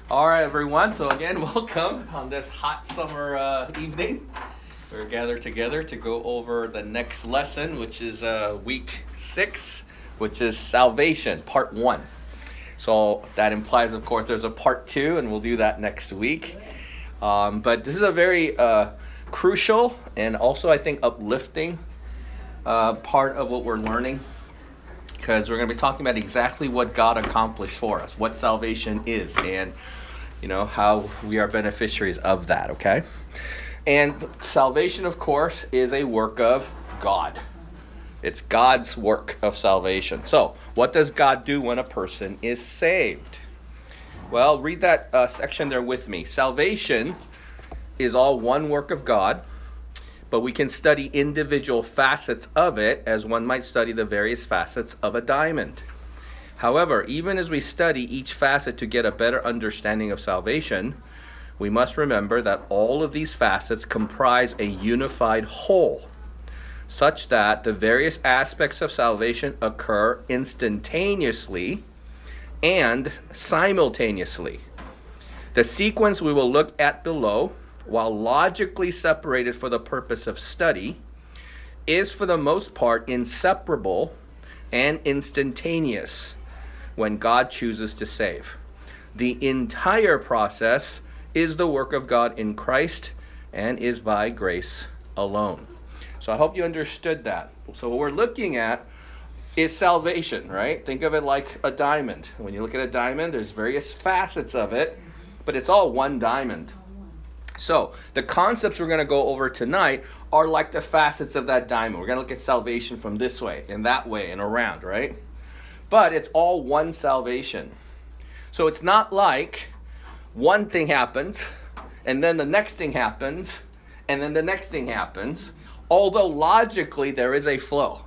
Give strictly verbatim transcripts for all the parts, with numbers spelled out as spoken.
All right, everyone. So again, welcome on this hot summer uh, evening. We're gathered together to go over the next lesson, which is uh, week six, which is salvation, part one. So that implies, of course, there's a part two, and we'll do that next week. Um, but this is a very uh, crucial and also, I think, uplifting uh, part of what we're learning, because we're going to be talking about exactly what God accomplished for us, what salvation is, and you know how we are beneficiaries of that. Okay, and salvation, of course, is a work of God. It's God's work of salvation. So, what does God do when a person is saved? Well, read that uh, section there with me. Salvation is all one work of God, but we can study individual facets of it as one might study the various facets of a diamond. However, even as we study each facet to get a better understanding of salvation, we must remember that all of these facets comprise a unified whole, such that the various aspects of salvation occur instantaneously and simultaneously. The sequence we will look at below, while logically separated for the purpose of study, is for the most part inseparable and instantaneous when God chooses to save. The entire process is the work of God in Christ and is by grace alone. So I hope you understood that. So what we're looking at is salvation, right? Think of it like a diamond. When you look at a diamond, there's various facets of it, but it's all one diamond. So the concepts we're going to go over tonight are like the facets of that diamond. We're going to look at salvation from this way and that way and around, right? But it's all one salvation. So it's not like one thing happens, and then the next thing happens, and then the next thing happens, although logically there is a flow.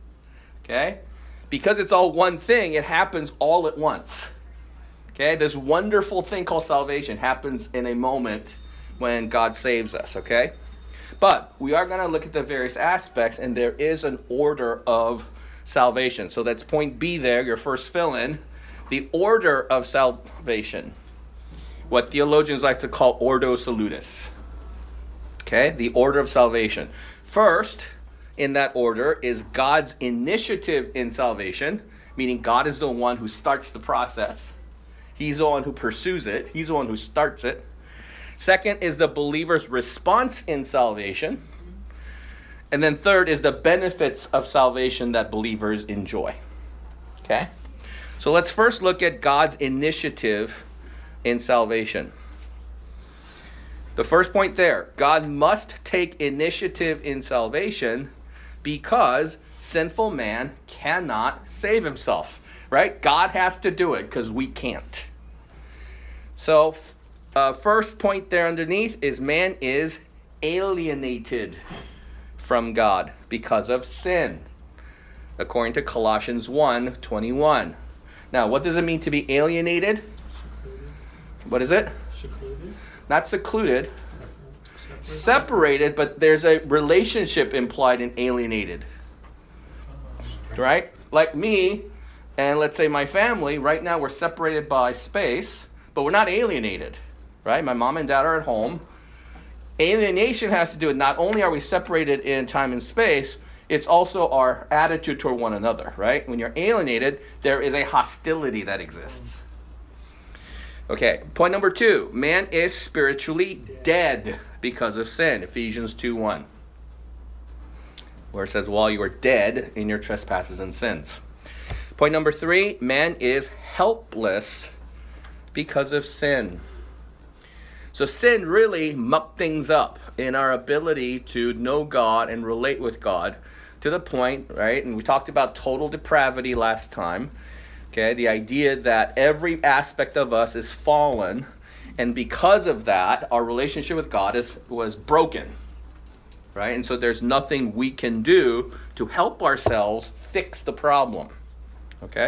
Okay? Because it's all one thing, it happens all at once. Okay? This wonderful thing called salvation happens in a moment when God saves us. Okay? But we are going to look at the various aspects, and there is an order of salvation. So that's point B there, your first fill-in. The order of salvation. What theologians like to call ordo salutis. Okay, the order of salvation. First, in that order, is God's initiative in salvation, meaning God is the one who starts the process. He's the one who pursues it. He's the one who starts it. Second is the believer's response in salvation. And then third is the benefits of salvation that believers enjoy. Okay? So let's first look at God's initiative in salvation. The first point there, God must take initiative in salvation because sinful man cannot save himself. Right? God has to do it because we can't. So uh, first point there underneath is man is alienated from God because of sin, according to Colossians one twenty-one. Now, what does it mean to be alienated? Secluded. What is it? Secluded. Not secluded. Separated, but there's a relationship implied in alienated. Right? Like me and let's say my family, right now we're separated by space, but we're not alienated. Right? My mom and dad are at home. Alienation has to do with not only are we separated in time and space, it's also our attitude toward one another, right? When you're alienated, there is a hostility that exists. Okay, point number two. Man is spiritually dead because of sin. Ephesians two one. Where it says, while you are dead in your trespasses and sins. Point number three. Man is helpless because of sin. So sin really mucked things up in our ability to know God and relate with God to the point, right? And we talked about total depravity last time. Okay, the idea that every aspect of us is fallen, and because of that, our relationship with God is was broken. Right? And so there's nothing we can do to help ourselves fix the problem. Okay?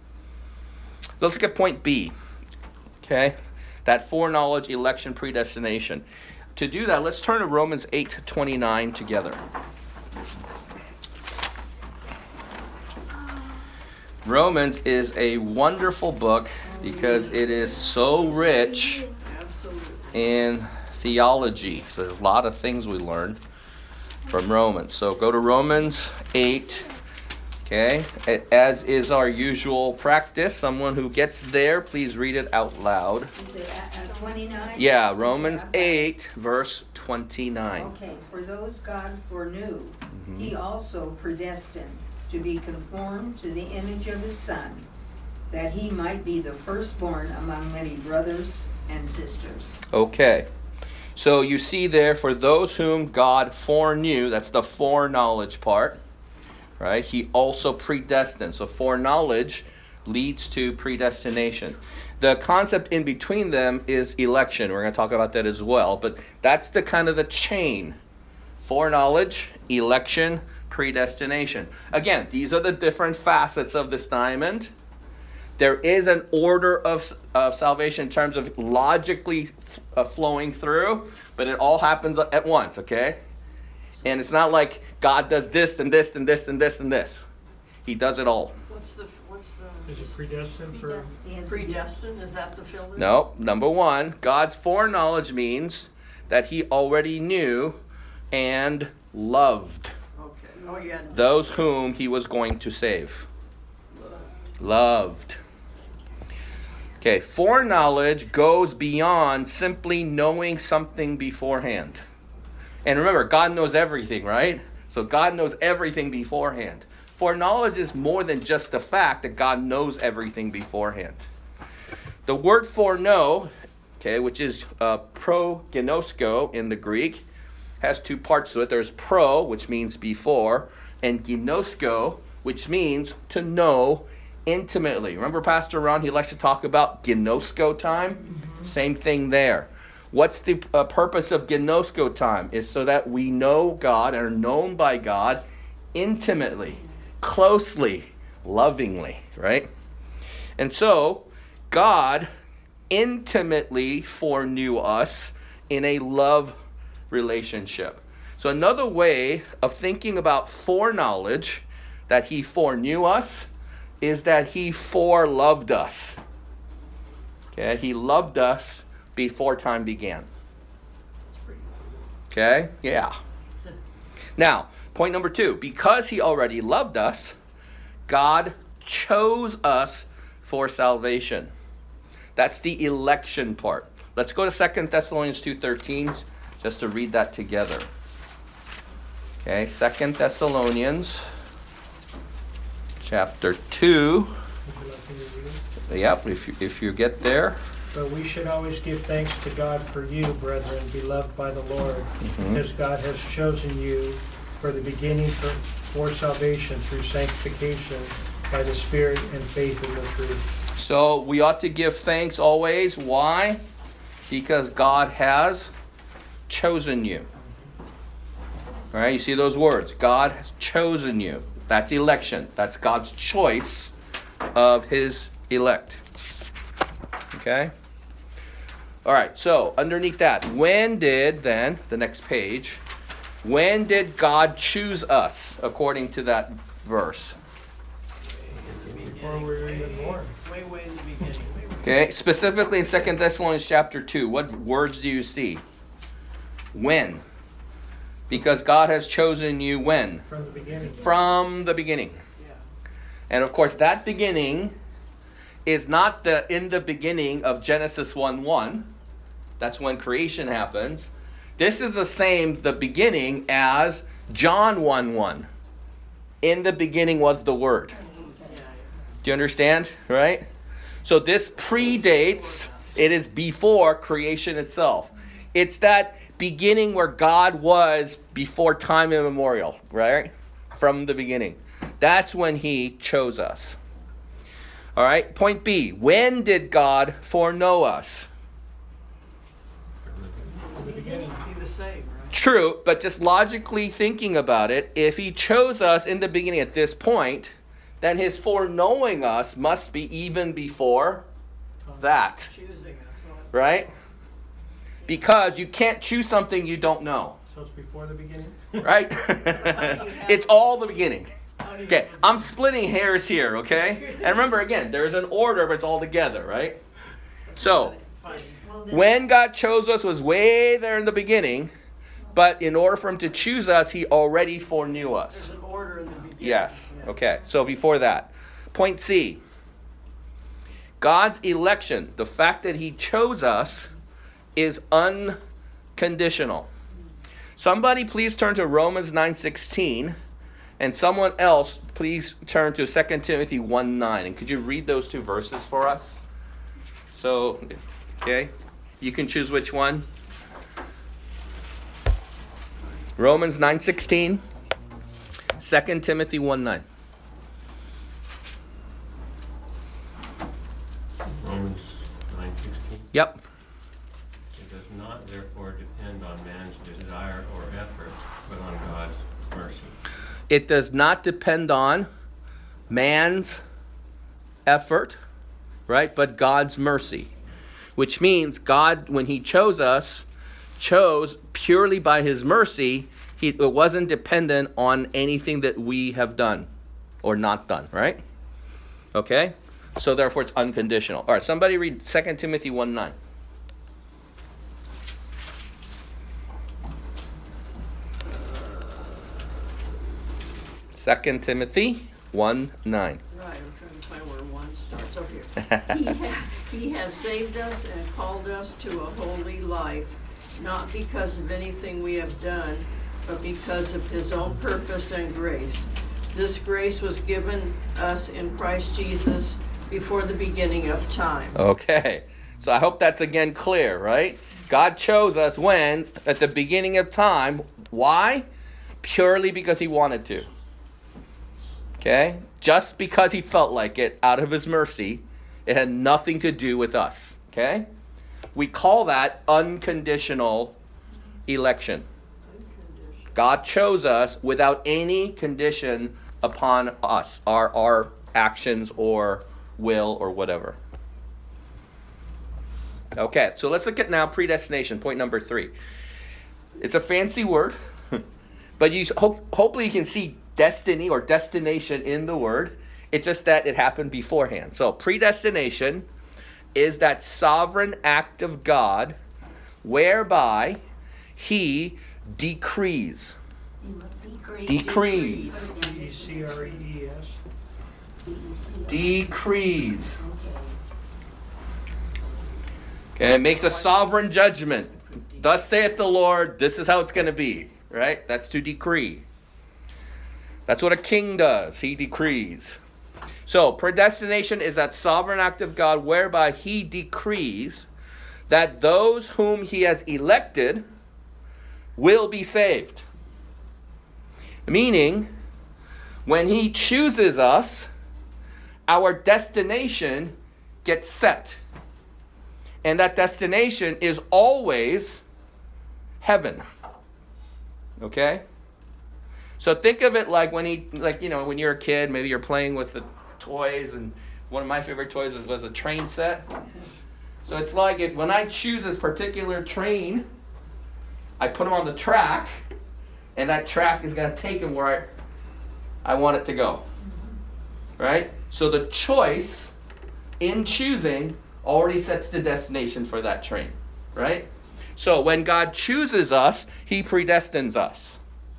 Let's look at point B. Okay? That foreknowledge, election, predestination. To do that, let's turn to Romans eight twenty-nine together. Romans is a wonderful book because it is so rich Absolutely. in theology. So there's a lot of things we learn from Romans. So go to Romans eight. Okay, as is our usual practice, someone who gets there, please read it out loud. Is it uh, twenty-nine? Yeah, Romans Okay, eight, verse twenty-nine. Okay, for those God foreknew, Mhm. he also predestined to be conformed to the image of his Son, that he might be the firstborn among many brothers and sisters. Okay, so you see there, for those whom God foreknew, that's the foreknowledge part. Right? He also predestined. So foreknowledge leads to predestination. The concept in between them is election. We're going to talk about that as well. But that's the kind of the chain. Foreknowledge, election, predestination. Again, these are the different facets of this diamond. There is an order of, of salvation in terms of logically uh, flowing through, but it all happens at once, okay? And it's not like God does this and this and this and this and this. He does it all. What's the, what's the? Is it predestined for? Predestined, is that the filler? No, number one, God's foreknowledge means that he already knew and loved Okay, oh yeah. those whom he was going to save. Loved. Okay, foreknowledge goes beyond simply knowing something beforehand. And remember, God knows everything, right? So God knows everything beforehand. Foreknowledge is more than just the fact that God knows everything beforehand. The word foreknow, okay, which is uh, proginosko in the Greek, has two parts to it. There's pro, which means before, and ginosko, which means to know intimately. Remember Pastor Ron, he likes to talk about ginosko time? Mm-hmm. Same thing there. What's the uh, purpose of ginosko time? Is so that we know God and are known by God intimately, closely, lovingly, right? And so, God intimately foreknew us in a love relationship. So another way of thinking about foreknowledge, that he foreknew us, is that he foreloved us. Okay, he loved us before time began. Okay? Yeah. Now, point number two. Because he already loved us, God chose us for salvation. That's the election part. Let's go to Second Thessalonians two thirteen just to read that together. Okay, Second Thessalonians chapter two. Would you like me to read it? Yep, if you, if you get there. But we should always give thanks to God for you, brethren, beloved by the Lord, Mm-hmm. because God has chosen you for the beginning for, for salvation through sanctification by the Spirit and faith in the truth. So we ought to give thanks always. Why? Because God has chosen you. All right, you see those words. God has chosen you. That's election. That's God's choice of his elect. Okay? All right, so underneath that, when did then, the next page, when did God choose us according to that verse? Before we were even born. Way, way in the beginning. Way, way. Okay, specifically in Second Thessalonians chapter two, what words do you see? When? Because God has chosen you when? From the beginning. From the beginning. Yeah. And of course, that beginning is not the in the beginning of Genesis one one. That's when creation happens. This is the same, the beginning, as John one one. In the beginning was the Word. Do you understand? Right? So this predates, it is before creation itself. It's that beginning where God was before time immemorial, right? From the beginning. That's when he chose us. All right, point B. When did God foreknow us? From the beginning. Be the same, right? True, but just logically thinking about it, if he chose us in the beginning at this point, then his foreknowing us must be even before that, Choosing us. right? Because you can't choose something you don't know, So it's before the beginning? right? It's all the beginning. How Okay, I'm splitting hairs here, okay? And remember, again, there's an order, but it's all together, right? So, Funny. Well, then- when God chose us was way there in the beginning, but in order for him to choose us, he already foreknew us. There's an order in the beginning. Yes. Yeah. Okay. So before that, point C. God's election, the fact that he chose us, is unconditional. Somebody please turn to Romans nine sixteen, and someone else please turn to Second Timothy one nine. And could you read those two verses for us? So, okay, you can choose which one. Romans nine sixteen, Second Timothy one nine. Romans nine sixteen. Yep. It does not therefore depend on man's desire or effort, but on God's mercy. It does not depend on man's effort, right? But God's mercy. Which means God, when he chose us, chose purely by his mercy. He, it wasn't dependent on anything that we have done or not done, right? Okay? So therefore it's unconditional. All right, somebody read Second Timothy one nine. Second Timothy one nine. Right, I'm trying to find where one starts. Over here. He, ha- he has saved us and called us to a holy life, not because of anything we have done, but because of his own purpose and grace. This grace was given us in Christ Jesus before the beginning of time. Okay. So I hope that's again clear, right? God chose us when? At the beginning of time. Why? Purely because he wanted to. Okay? Just because he felt like it out of his mercy. It had nothing to do with us. Okay? We call that unconditional election. God chose us without any condition upon us, our, our actions or will or whatever. Okay, so let's look at now predestination, point number three. It's a fancy word, but you hope, hopefully you can see destiny or destination in the word. It's just that it happened beforehand. So predestination is that sovereign act of God whereby he decrees. Decrees. D E C R E E S. Decrees. Okay, it makes a sovereign judgment. Thus saith the Lord, this is how it's going to be. Right? That's to decree. That's what a king does. He decrees. So, predestination is that sovereign act of God whereby he decrees that those whom he has elected will be saved. Meaning, when he chooses us, our destination gets set. And that destination is always heaven. Okay? So think of it like when he, like, you know, when you're a kid, maybe you're playing with the toys, and one of my favorite toys was, was a train set. So it's like if, when I choose this particular train, I put them on the track, and that track is going to take them where I, I want it to go. Right? So the choice in choosing already sets the destination for that train. Right? So when God chooses us, he predestines us.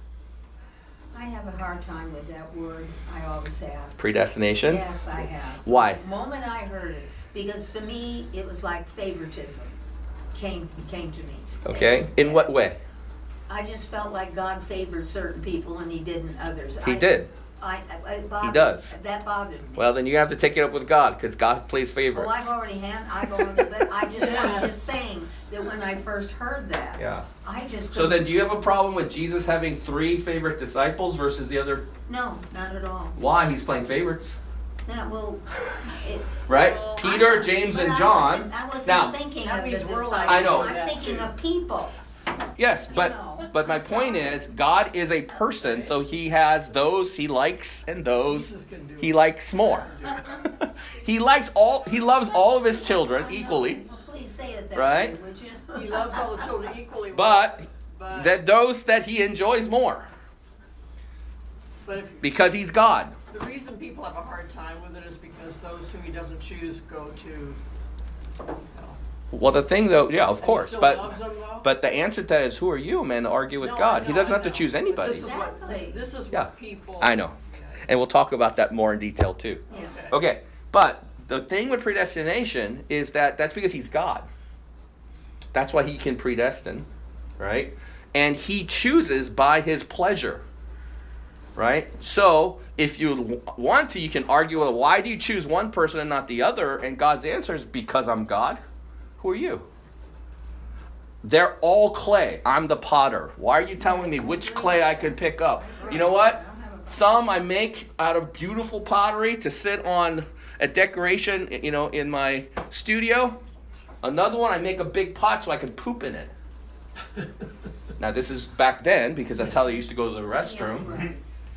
I have a hard time with that word. I always have. Predestination? Yes, I have. Why? The moment I heard it, because to me it was like favoritism came came to me. Okay. In what way? I just felt like God favored certain people and he didn't others. He I, did. I, I, it bothers, does. That bothered me. Well, then you have to take it up with God, because God plays Oh, favorites. I've already had, I've already, but I just, I'm just saying that when I first heard that, Yeah. I just. So then couldn't- do you have a problem with Jesus having three favorite disciples versus the other? No, not at all. Why? He's playing favorites. No, well, it. Right? Well, Peter, I'm- James, but and I John. wasn't- I wasn't Now, thinking that of the means we're disciples. like I know. I'm thinking of people. yes, but know, but my I'm point sorry. is, God is a person, so he has those he likes and those Jesus can do he it. likes more. he likes all. He loves all of his children I know. equally, Well, please say it that Right? way, would you? He loves all the children equally well. but But, that those that he enjoys more. But if, because he's God. the reason people have a hard time with it is because those who he doesn't choose go to hell. Well, the thing though, yeah, of And he course, still but loves them, though? but the answer to that is, who are you, man, to argue with No, God? I He know, doesn't I have to know. choose But anybody. This is what, this, Exactly. this is Yeah. what people. I know. And we'll talk about that more in detail too. Yeah. Okay, but the thing with predestination is that that's because he's God. That's why he can predestine, right? And he chooses by his pleasure, right? So if you w- want to, you can argue, well, why do you choose one person and not the other? And God's answer is, because I'm God. Who are you? They're all clay. I'm the potter. Why are you telling me which clay I can pick up? You know what? Some I make out of beautiful pottery to sit on a decoration, you know, in my studio. Another one I make a big pot so I can poop in it. Now this is back then because that's how they used to go to the restroom.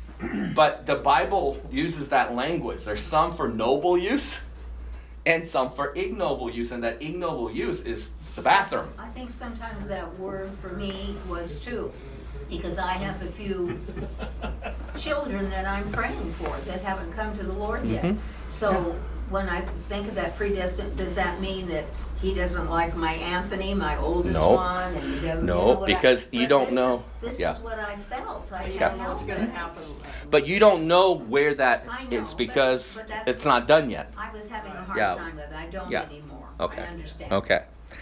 But the Bible uses that language. There's some for noble use and some for ignoble use, and that ignoble use is the bathroom. I think sometimes that word for me was too, because I have a few children that I'm praying for that haven't come to the Lord yet. Mhm. So when I think of that predestined, does that mean that he doesn't like my Anthony, my oldest No. one, and he doesn't? No, you know what I- because you but don't this know. Is, this Yeah. is what I felt. I And you can't don't know what's help gonna it. happen. But you don't know where that I know, is but- because but that's it's what- not done yet. I was having a hard Yeah. time with it. I don't Yeah. anymore. Okay. I understand. Okay.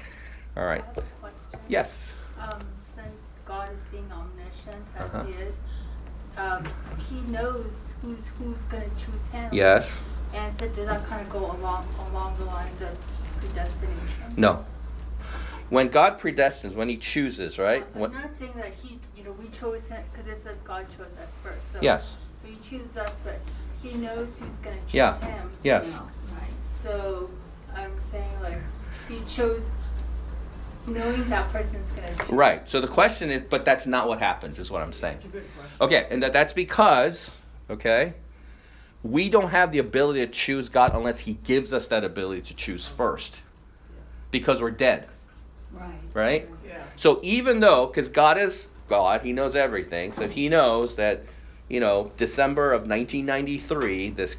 All right. I have a question. Yes. Um, since God is being omniscient as Uh-huh. he is, um, he knows who's who's gonna choose him. Yes. And so does that kind of go along along the lines of predestination? No. When God predestines, when he chooses, right? I'm When, not saying that he, you know, we chose him because it says God chose us first. So, Yes. So he chooses us, but he knows who's gonna choose Yeah. him. Yes. No, right. So I'm saying like he chose knowing that person's gonna choose. Right. So the question is, but that's not what happens, is what I'm saying. It's a good question. Okay, and that, that's because, okay, we don't have the ability to choose God unless he gives us that ability to choose first. Because we're dead, Right. right? Yeah. So even though, because God is God, he knows everything, so he knows that, you know, December of nineteen ninety-three, this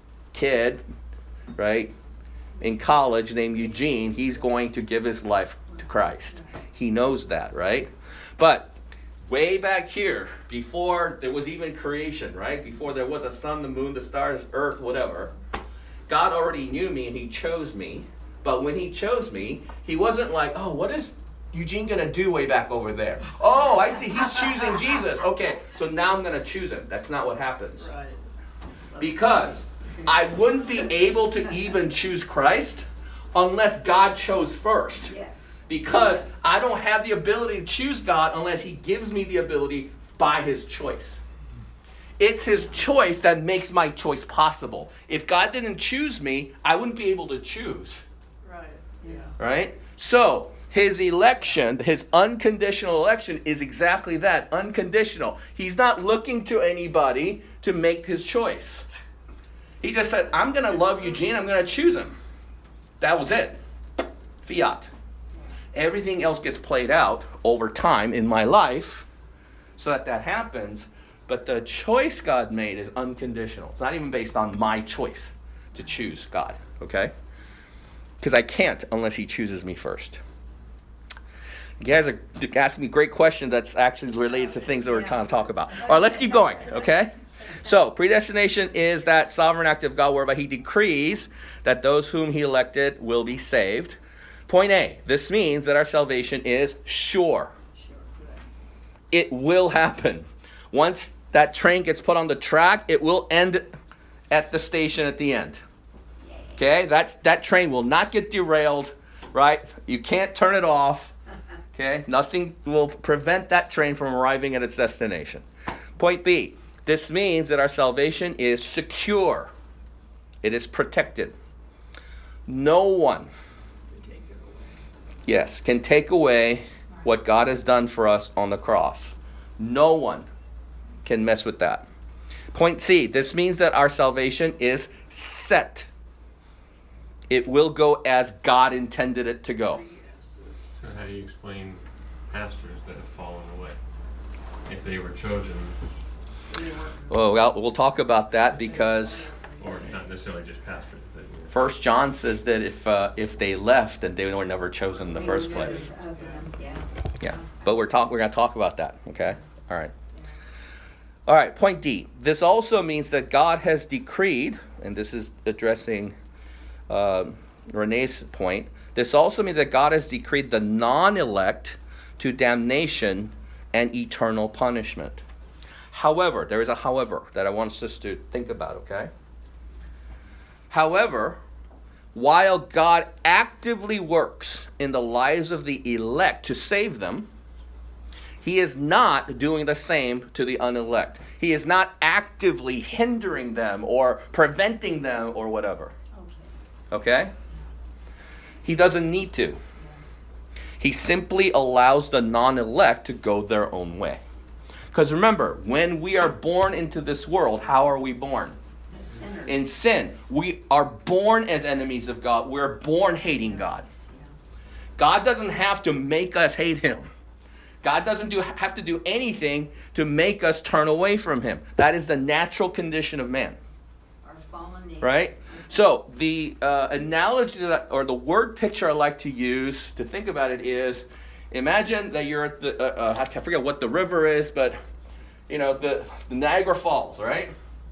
kid, right, in college named Eugene, he's going to give his life to Christ. He knows that, right? But way back here, before there was even creation, right? Before there was a sun, the moon, the stars, earth, whatever, God already knew me and he chose me. But when he chose me, he wasn't like, oh, what is Eugene going to do way back over there? Oh, I see, he's choosing Jesus. Okay, so now I'm going to choose him. That's not what happens. Right. Because I wouldn't be able to even choose Christ unless God chose first. Yes. Because I don't have the ability to choose God unless he gives me the ability by his choice. It's his choice that makes my choice possible. If God didn't choose me, I wouldn't be able to choose. Right. Yeah. Right? So, his election, his unconditional election is exactly that, unconditional. He's not looking to anybody to make his choice. He just said, I'm going to love Eugene, I'm going to choose him. That was it. Fiat. Everything else gets played out over time in my life so that that happens. But the choice God made is unconditional. It's not even based on my choice to choose God, okay? Because I can't unless he chooses me first. You guys are asking me great questions that's actually related to things that we're trying to talk about. All right, let's keep going, okay? So, predestination is that sovereign act of God whereby he decrees that those whom he elected will be saved. Point A, this means that our salvation is sure. It will happen. Once that train gets put on the track, it will end at the station at the end. Okay, that's that train will not get derailed, right? You can't turn it off. Okay, nothing will prevent that train from arriving at its destination. Point B, this means that our salvation is secure. It is protected. No one, yes, can take away what God has done for us on the cross. No one can mess with that. Point C, this means that our salvation is set. It will go as God intended it to go. So how do you explain pastors that have fallen away? If they were chosen Well, well, we'll talk about that because Or not necessarily just pastors, but. you know. First John says that if uh, if they left, then they were never chosen in the first place. Yeah. Yeah, but we're talk we're going to talk about that. Okay, all right, all right. Point D. This also means that God has decreed, and this is addressing uh, Renee's point. This also means that God has decreed the non-elect to damnation and eternal punishment. However, there is a however that I want us to think about. Okay. However, while God actively works in the lives of the elect to save them, he is not doing the same to the unelect. He is not actively hindering them or preventing them or whatever. Okay? He doesn't need to. He simply allows the non-elect to go their own way. Because remember, when we are born into this world, how are we born? In sin. We are born as enemies of God. We're born hating God. God doesn't have to make us hate him. God doesn't do, have to do anything to make us turn away from him. That is the natural condition of man. Our fallen nature. Right? So the uh, analogy that, or the word picture I like to use to think about it is, imagine that you're at the, uh, uh, I forget what the river is, but you know, the, the Niagara Falls, right?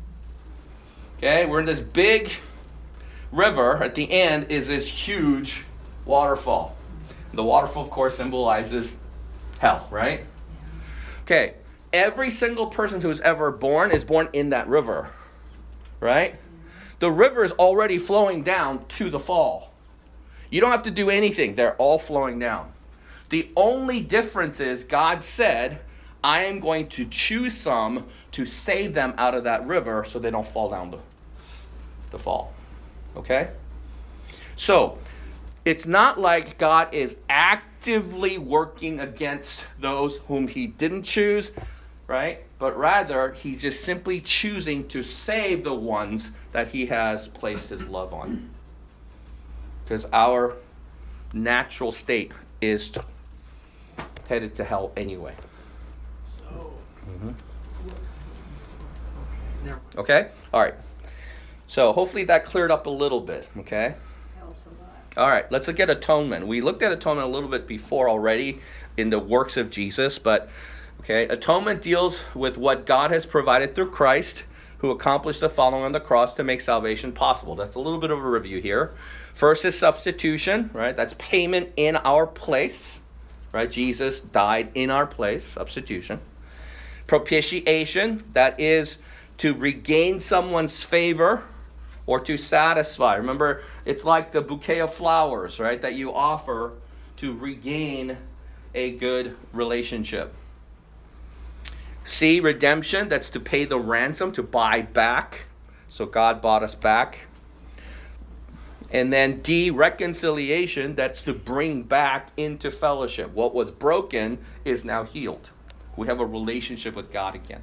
Okay, we're in this big river. At the end is this huge waterfall. The waterfall, of course, symbolizes hell, right? Okay, every single person who's ever born is born in that river, right? The river is already flowing down to the fall. You don't have to do anything. They're all flowing down. The only difference is God said, I am going to choose some to save them out of that river so they don't fall down the, the fall. Okay? So, it's not like God is actively working against those whom he didn't choose, right? But rather, he's just simply choosing to save the ones that he has placed his love on. Because our natural state is t- headed to hell anyway. Mm-hmm. Okay? All right. So hopefully that cleared up a little bit. Okay? Helps a lot. All right. Let's look at atonement. We looked at atonement a little bit before already in the works of Jesus, but okay, atonement deals with what God has provided through Christ, who accomplished the following on the cross to make salvation possible. That's a little bit of a review here. First is substitution, right? That's payment in our place, right? Jesus died in our place, substitution. Propitiation, that is to regain someone's favor or to satisfy. Remember, it's like the bouquet of flowers, right, that you offer to regain a good relationship. C, redemption, that's to pay the ransom, to buy back. So God bought us back. And then D, reconciliation, that's to bring back into fellowship. What was broken is now healed. We have a relationship with God again.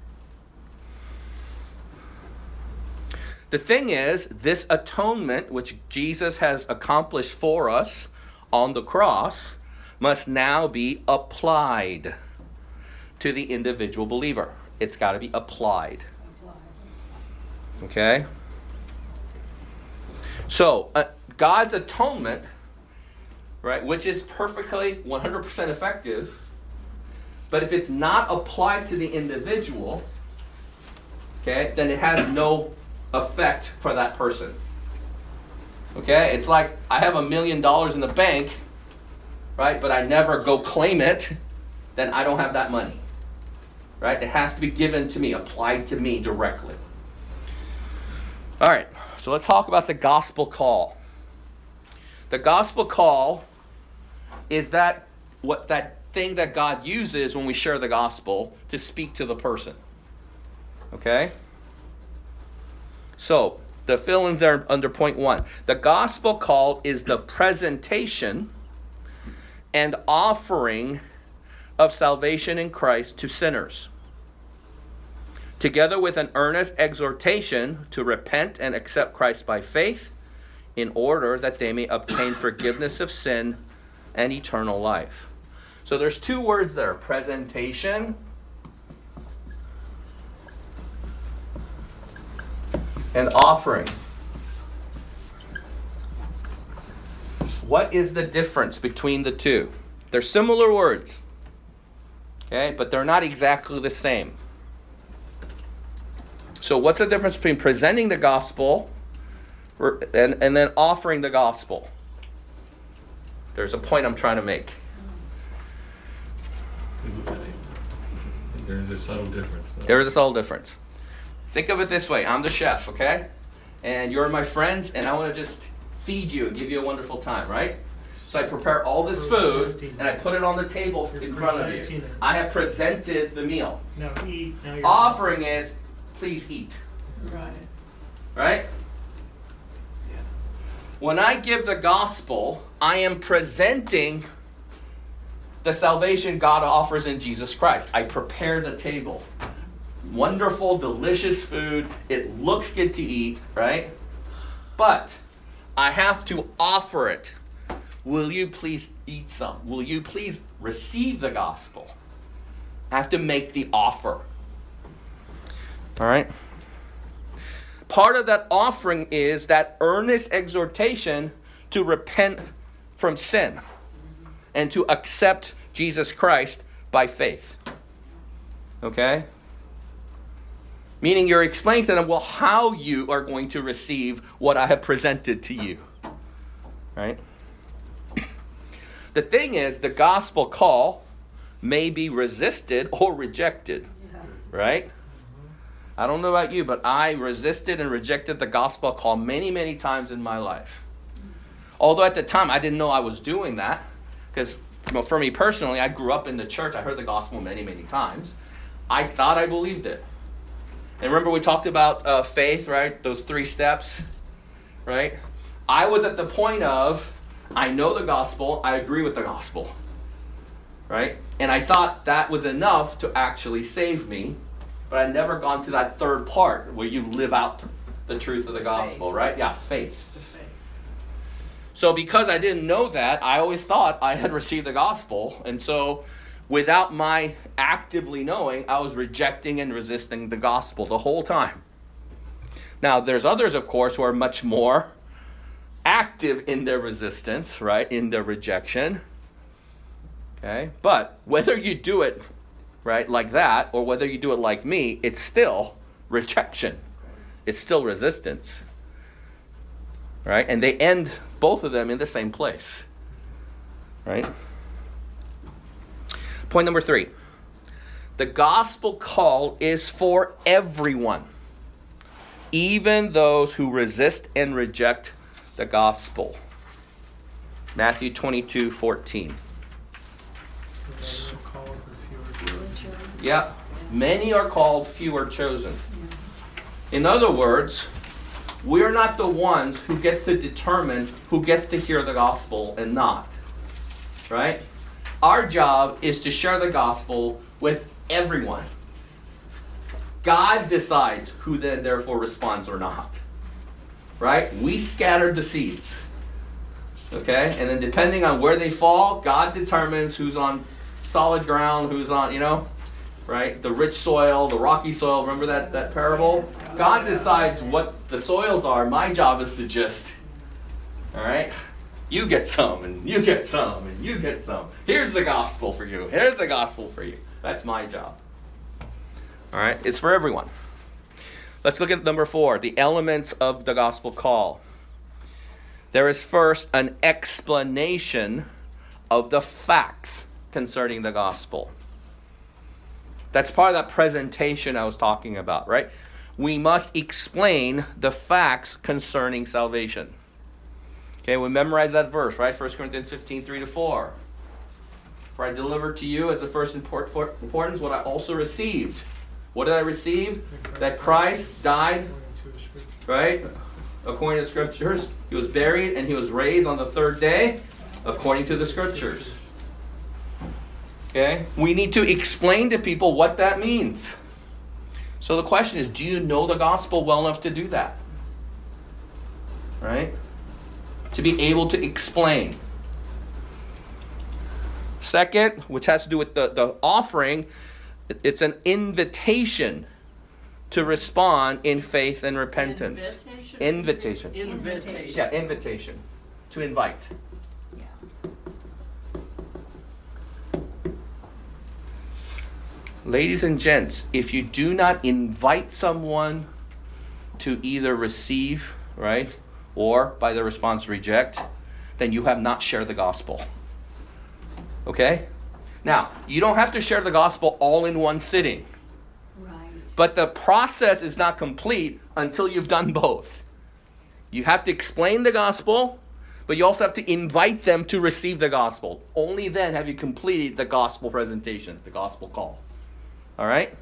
The thing is, this atonement, which Jesus has accomplished for us on the cross, must now be applied to the individual believer. It's got to be applied. Okay? So, uh, God's atonement, right, which is perfectly one hundred percent effective, but if it's not applied to the individual, okay, then it has no effect for that person. Okay? It's like I have a million dollars in the bank, right, but I never go claim it, then I don't have that money. Right? It has to be given to me, applied to me directly. All right, so let's talk about the gospel call. The gospel call is that what that thing that God uses when we share the gospel to speak to the person. Okay? So, the fill-ins there under point one. The gospel call is the presentation and offering of salvation in Christ to sinners, together with an earnest exhortation to repent and accept Christ by faith in order that they may obtain forgiveness of sin and eternal life. So there's two words there, presentation and offering. What is the difference between the two? They're similar words, okay, but they're not exactly the same. So what's the difference between presenting the gospel and, and then offering the gospel? There's a point I'm trying to make. There's a subtle difference. Though. There is a subtle difference. Think of it this way. I'm the chef, okay? And you're my friends, and I want to just feed you and give you a wonderful time, right? So I prepare all this food, and I put it on the table in front of you. I have presented the meal. Now eat. Now you're Offering is, please eat. Right. Right? When I give the gospel, I am presenting the salvation God offers in Jesus Christ. I prepare the table. Wonderful, delicious food. It looks good to eat, right? But I have to offer it. Will you please eat some? Will you please receive the gospel? I have to make the offer. All right? Part of that offering is that earnest exhortation to repent from sin and to accept Jesus Christ by faith. Okay? Meaning you're explaining to them, well, how you are going to receive what I have presented to you. Right? The thing is, the gospel call may be resisted or rejected. Right? I don't know about you, but I resisted and rejected the gospel call many, many times in my life. Although at the time I didn't know I was doing that, because well, for me personally, I grew up in the church. I heard the gospel many, many times. I thought I believed it. And remember we talked about uh, faith, right? Those three steps, right? I was at the point of, I know the gospel, I agree with the gospel, right? And I thought that was enough to actually save me. But I'd never gone to that third part where you live out the truth of the gospel, faith. Right? Yeah, faith. faith. So because I didn't know that, I always thought I had received the gospel. And so without my actively knowing, I was rejecting and resisting the gospel the whole time. Now, there's others, of course, who are much more active in their resistance, right? In their rejection. Okay? But whether you do it right, like that, or whether you do it like me, it's still rejection. It's still resistance. Right? And they end, both of them, in the same place. Right? Point number three. The gospel call is for everyone, even those who resist and reject the gospel. Matthew twenty-two fourteen. Yeah, many are called, few are chosen. In other words, we're not the ones who gets to determine who gets to hear the gospel and not. Right? Our job is to share the gospel with everyone. God decides who then therefore responds or not. Right? We scattered the seeds. Okay? And then depending on where they fall, God determines who's on solid ground, who's on, you know, right? The rich soil, the rocky soil. Remember that, that parable? God decides what the soils are. My job is to just, all right, you get some, and you get some, and you get some. Here's the gospel for you. Here's the gospel for you. That's my job. All right? It's for everyone. Let's look at number four, the elements of the gospel call. There is first an explanation of the facts concerning the gospel. That's part of that presentation I was talking about, right? We must explain the facts concerning salvation. Okay, we memorize that verse, right? First Corinthians fifteen, three to four. For I delivered to you as the first importance what I also received. What did I receive? That Christ died, right? According to the scriptures. He was buried and he was raised on the third day, according to the scriptures. Okay? We need to explain to people what that means. So the question is, do you know the gospel well enough to do that? Right? To be able to explain. Second, which has to do with the, the offering, it's an invitation to respond in faith and repentance. Invitation? Invitation. Invitation. Yeah, invitation. To invite. Ladies and gents, if you do not invite someone to either receive, right, or by the response reject, then you have not shared the gospel. Okay? Now, you don't have to share the gospel all in one sitting. Right. But the process is not complete until you've done both. You have to explain the gospel, but you also have to invite them to receive the gospel. Only then have you completed the gospel presentation, the gospel call. All right?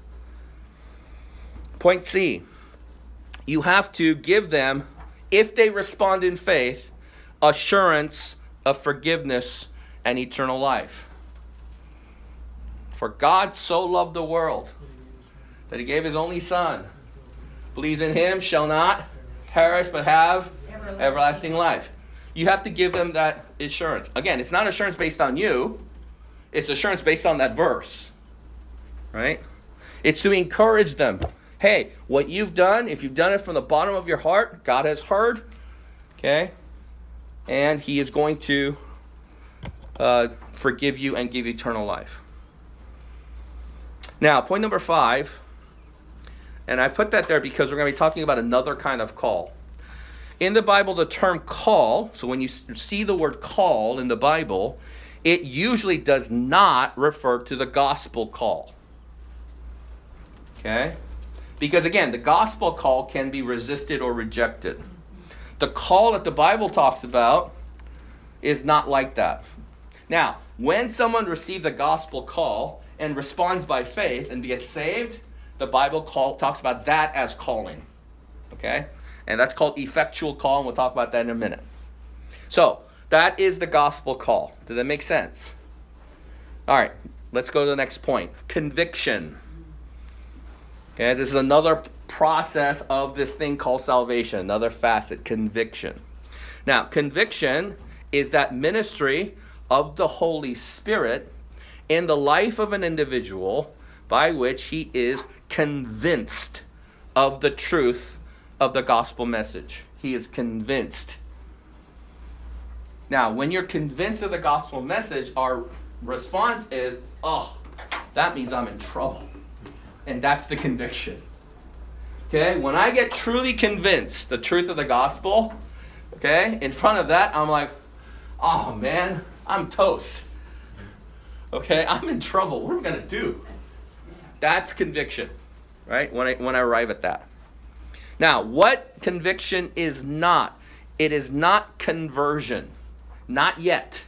Point C. You have to give them, if they respond in faith, assurance of forgiveness and eternal life. For God so loved the world that he gave his only Son. Believes in him shall not perish but have everlasting, everlasting life. You have to give them that assurance. Again, it's not assurance based on you. It's assurance based on that verse. Right? It's to encourage them. Hey, what you've done, if you've done it from the bottom of your heart, God has heard. Okay? And he is going to uh, forgive you and give you eternal life. Now, point number five, and I put that there because we're going to be talking about another kind of call. In the Bible, the term call, so when you see the word call in the Bible, it usually does not refer to the gospel call. Okay? Because again, the gospel call can be resisted or rejected. The call that the Bible talks about is not like that. Now, when someone receives the gospel call and responds by faith and gets saved, the Bible call, talks about that as calling. Okay? And that's called effectual call, and we'll talk about that in a minute. So, that is the gospel call. Does that make sense? All right, let's go to the next point. Conviction. Okay, this is another process of this thing called salvation, another facet, conviction. Now, conviction is that ministry of the Holy Spirit in the life of an individual by which he is convinced of the truth of the gospel message. He is convinced. Now, when you're convinced of the gospel message, our response is, oh, that means I'm in trouble. And that's the conviction. Okay? When I get truly convinced the truth of the gospel, okay, in front of that, I'm like, oh man, I'm toast. Okay? I'm in trouble. What am I going to do? That's conviction, right? When I when I arrive at that. Now, what conviction is not? It is not conversion. Not yet.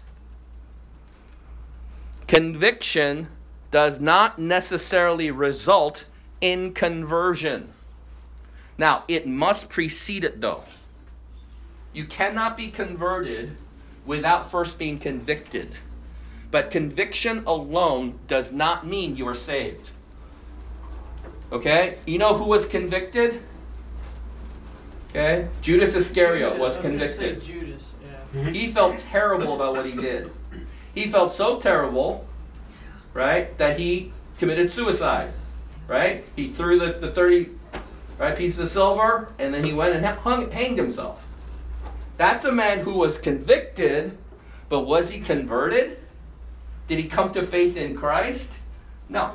Conviction does not necessarily result in conversion. Now, it must precede it though. You cannot be converted without first being convicted. But conviction alone does not mean you are saved. Okay? You know who was convicted? Okay? Judas Iscariot Judas, was I was gonna say convicted. Judas, yeah. He felt terrible about what he did. He felt so terrible, right, that he committed suicide, right? He threw the, the thirty right, pieces of silver, and then he went and hung, hanged himself. That's a man who was convicted, but was he converted? Did he come to faith in Christ? No.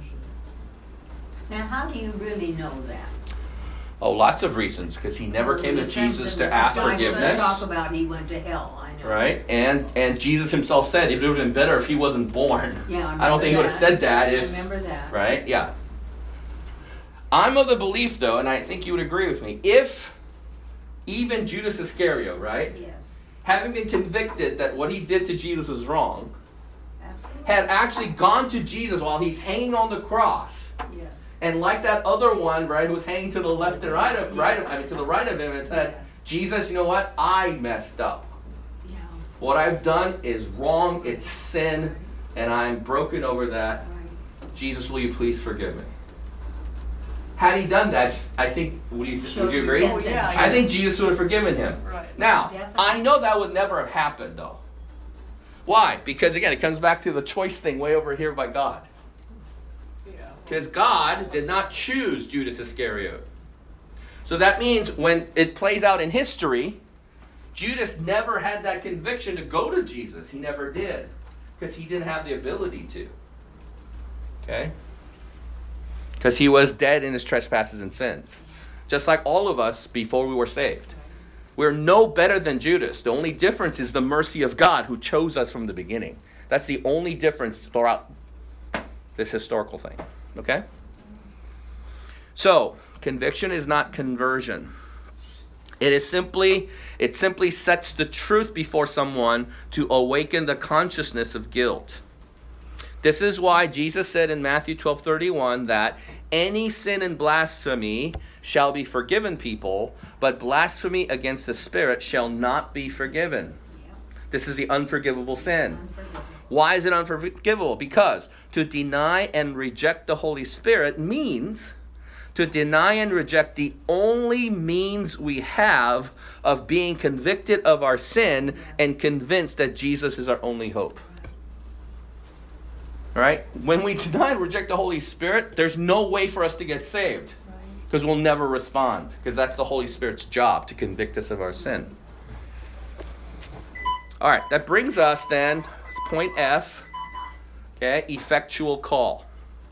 Now, how do you really know that? Oh, lots of reasons, because he never came to Jesus to ask forgiveness. Talk about he went to hell, I know. Right, and and Jesus himself said it would have been better if he wasn't born. Yeah, I, I don't think he would have said that if. I remember that. Right, yeah. I'm of the belief, though, and I think you would agree with me, if even Judas Iscariot, right, Yes. having been convicted that what he did to Jesus was wrong, Absolutely. had actually gone to Jesus while he's hanging on the cross, Yes. and like that other one, right, who was hanging to the left and right of, right, of, I mean, to the right of him, and said, Yes. Jesus, you know what? I messed up. Yeah. What I've done is wrong. It's sin, and I'm broken over that. Right. Jesus, will you please forgive me? Had he done that, I think, would you, Showed would you agree? repentance. Oh, yeah. I think Jesus would have forgiven him. Right. Now, Definitely. I know that would never have happened, though. Why? Because, again, it comes back to the choice thing way over here by God. Yeah, Because God did not choose Judas Iscariot. So that means when it plays out in history, Judas never had that conviction to go to Jesus. He never did. Because he didn't have the ability to. Okay? Because he was dead in his trespasses and sins. Just like all of us before we were saved. We're no better than Judas. The only difference is the mercy of God who chose us from the beginning. That's the only difference throughout this historical thing. Okay? So, conviction is not conversion. It is simply, it simply sets the truth before someone to awaken the consciousness of guilt. This is why Jesus said in Matthew twelve thirty-one that any sin and blasphemy shall be forgiven people, but blasphemy against the Spirit shall not be forgiven. This is the unforgivable sin. Why is it unforgivable? Because to deny and reject the Holy Spirit means to deny and reject the only means we have of being convicted of our sin and convinced that Jesus is our only hope. All right? When we deny and reject the Holy Spirit, there's no way for us to get saved. Because we'll never respond. Because that's the Holy Spirit's job, to convict us of our sin. All right, that brings us then to point F. Okay, effectual call.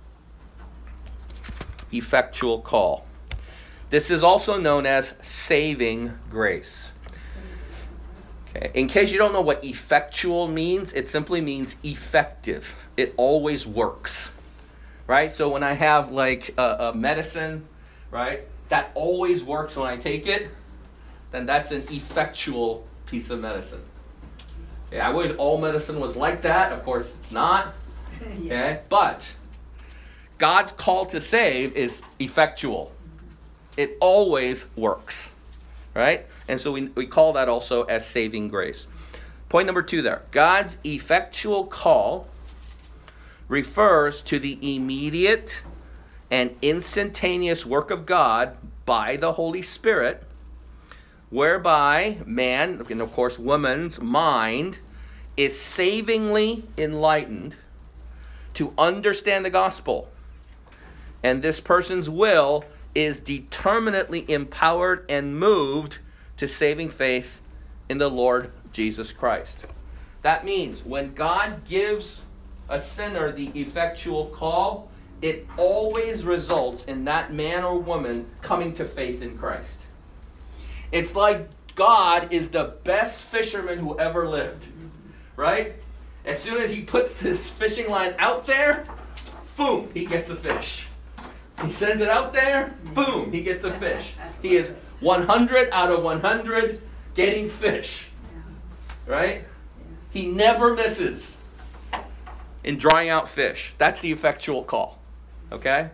Effectual call. This is also known as saving grace. Okay. In case you don't know what effectual means, it simply means effective. It always works. Right? So when I have like a, a medicine, right, that always works when I take it, then that's an effectual piece of medicine. Okay, I wish all medicine was like that. Of course, it's not. Okay, but God's call to save is effectual. It always works. Right? And so we, we call that also as saving grace. Point number two there. God's effectual call refers to the immediate and instantaneous work of God by the Holy Spirit, whereby man, and of course woman's mind, is savingly enlightened to understand the gospel. And this person's will is determinately empowered and moved to saving faith in the Lord Jesus Christ. That means when God gives a sinner the effectual call, it always results in that man or woman coming to faith in Christ. It's like God is the best fisherman who ever lived, right? As soon as he puts his fishing line out there, boom, he gets a fish. He sends it out there, boom, he gets a fish. He is one hundred out of one hundred getting fish, right? He never misses in drawing out fish. That's the effectual call, okay?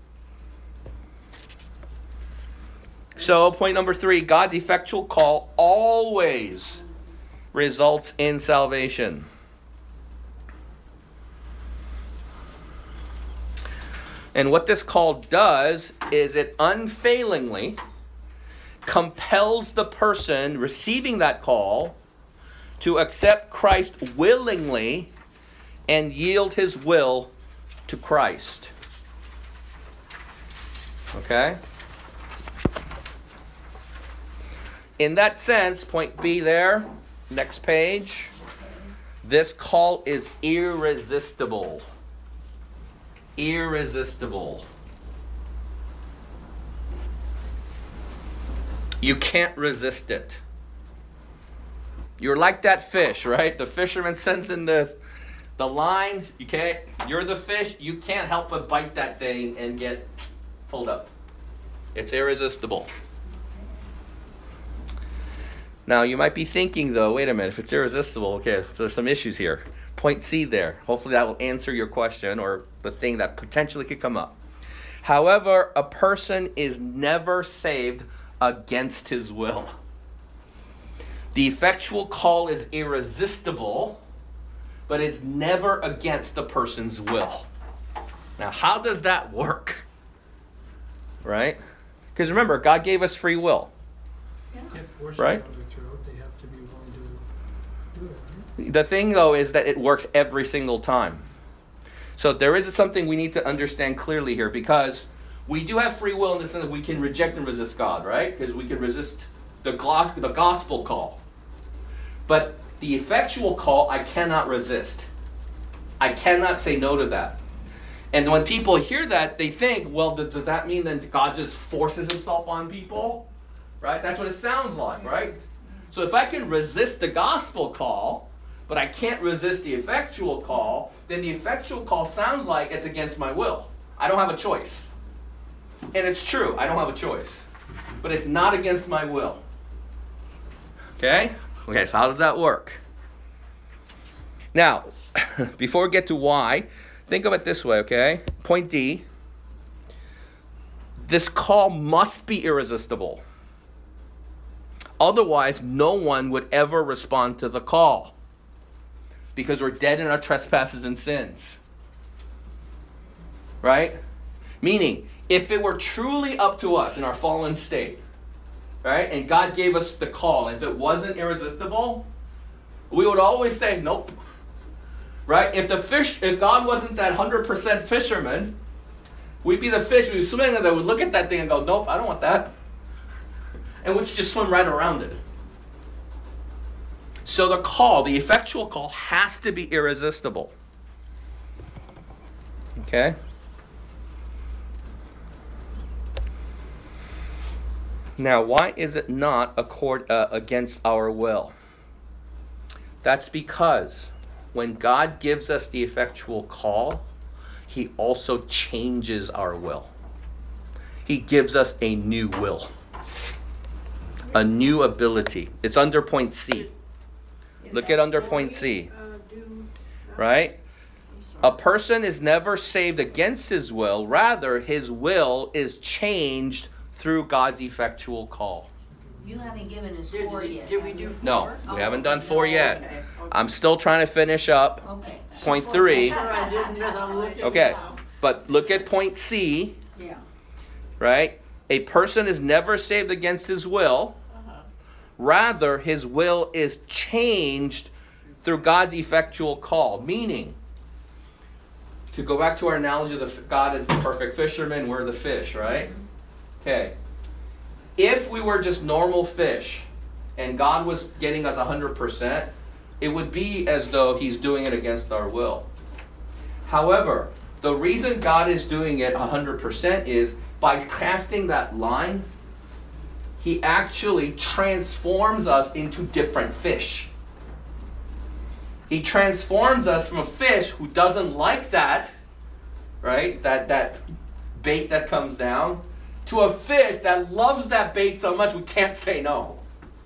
So point number three, God's effectual call always results in salvation. And what this call does is it unfailingly compels the person receiving that call to accept Christ willingly and yield his will to Christ. Okay? In that sense, point B there, next page, this call is irresistible. Irresistible. You can't resist it. You're like that fish, right? The fisherman sends in the the line. You can't. You're the fish. You can't help but bite that thing and get pulled up. It's irresistible. Now you might be thinking, though, wait a minute. If it's irresistible, okay, so there's some issues here. Point C there. Hopefully that will answer your question or the thing that potentially could come up. However, a person is never saved against his will. The effectual call is irresistible, but it's never against the person's will. Now, how does that work? Right? Because remember, God gave us free will. Right? They have to be willing to do it, right? The thing, though, is that it works every single time. So there is something we need to understand clearly here, because we do have free will in the sense that we can reject and resist God, right? Because we can resist the, glos- the gospel call. But the effectual call, I cannot resist. I cannot say no to that. And when people hear that, they think, well, th- does that mean that God just forces himself on people? Right? That's what it sounds like, right? So if I can resist the gospel call, but I can't resist the effectual call, then the effectual call sounds like it's against my will. I don't have a choice. And it's true, I don't have a choice. But it's not against my will. Okay? Okay, so how does that work? Now, before we get to why, think of it this way, okay? Point D. This call must be irresistible. Otherwise, no one would ever respond to the call. Because we're dead in our trespasses and sins. Right? Meaning, if it were truly up to us in our fallen state, right, and God gave us the call, if it wasn't irresistible, we would always say, nope. Right? If the fish, if God wasn't that one hundred percent fisherman, we'd be the fish, we'd swim in there, we'd look at that thing and go, nope, I don't want that. And we'd just swim right around it. So the call, the effectual call, has to be irresistible. Okay? Now, why is it not accord, uh, against our will? That's because when God gives us the effectual call, he also changes our will. He gives us a new will, a new ability. It's under point C. Look at under point C. Right? A person is never saved against his will. Rather, his will is changed through God's effectual call. You haven't given us Did, four did, yet. did we have do you? four? No, we Oh, haven't done okay. four No, yet. okay. I'm still trying to finish up Okay. point three. Sure I didn't, because I'm looking Okay, now. but look at point C, Yeah. right? A person is never saved against his will. Uh-huh. Rather, his will is changed through God's effectual call. Meaning, to go back to our analogy of the, God is the perfect fisherman, we're the fish, right? Okay. If we were just normal fish and God was getting us one hundred percent, it would be as though he's doing it against our will. However, the reason God is doing it one hundred percent is by casting that line, he actually transforms us into different fish. He transforms us from a fish who doesn't like that, right? That that bait that comes down, to a fish that loves that bait so much we can't say no.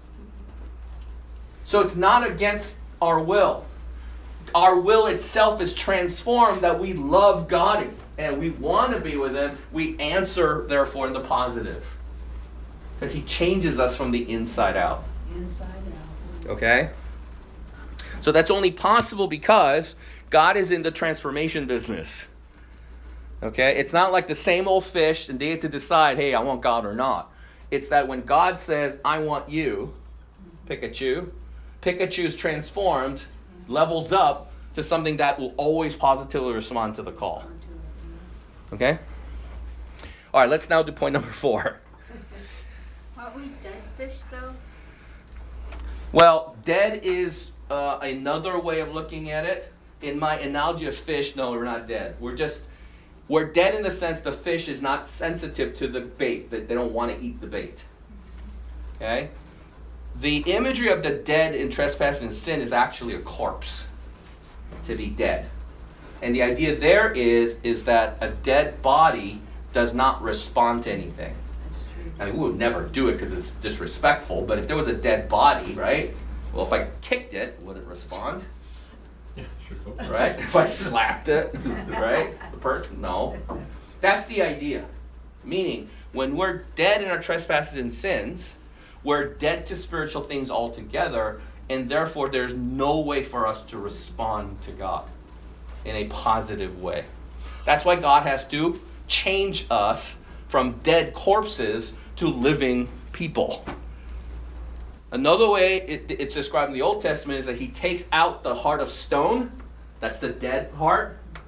So it's not against our will. Our will itself is transformed that we love God and we want to be with him. We answer, therefore, in the positive. Because he changes us from the inside out. Inside out. Okay? So that's only possible because God is in the transformation business. Okay? It's not like the same old fish and they have to decide, hey, I want God or not. It's that when God says, I want you, Pikachu, Pikachu's transformed, levels up to something that will always positively respond to the call. Okay? All right, let's now do point number four. Aren't we dead fish though? Well, dead is uh, another way of looking at it. In my analogy of fish, no, we're not dead. We're just, we're dead in the sense the fish is not sensitive to the bait, that they don't want to eat the bait. Okay? The imagery of the dead in trespass and sin is actually a corpse, to be dead. And the idea there is, is that a dead body does not respond to anything. I mean, we would never do it because it's disrespectful, but if there was a dead body, right? Well, if I kicked it, would it respond? Yeah, sure. Go for it. Right? If I slapped it, right? The person, no. That's the idea. Meaning, when we're dead in our trespasses and sins, we're dead to spiritual things altogether, and therefore there's no way for us to respond to God in a positive way. That's why God has to change us from dead corpses to living people. Another way it, it's described in the Old Testament is that he takes out the heart of stone, that's the dead heart,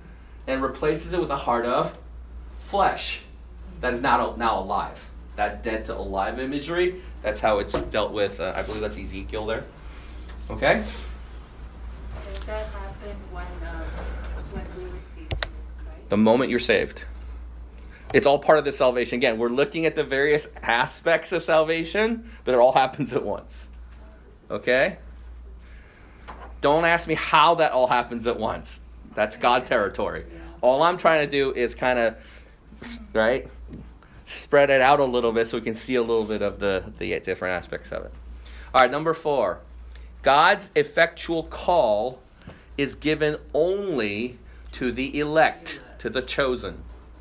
and replaces it with a heart of flesh that is now, now alive. That dead to alive imagery, that's how it's dealt with. Uh, I believe that's Ezekiel there. Okay? Does that happen when, um, when we receive Jesus Christ? The moment you're saved. It's all part of the salvation. Again, we're looking at the various aspects of salvation, but it all happens at once. Okay? Don't ask me how that all happens at once. That's God territory. All I'm trying to do is kind of, right, spread it out a little bit so we can see a little bit of the, the different aspects of it. All right, number four. God's effectual call is given only to the elect, to the chosen.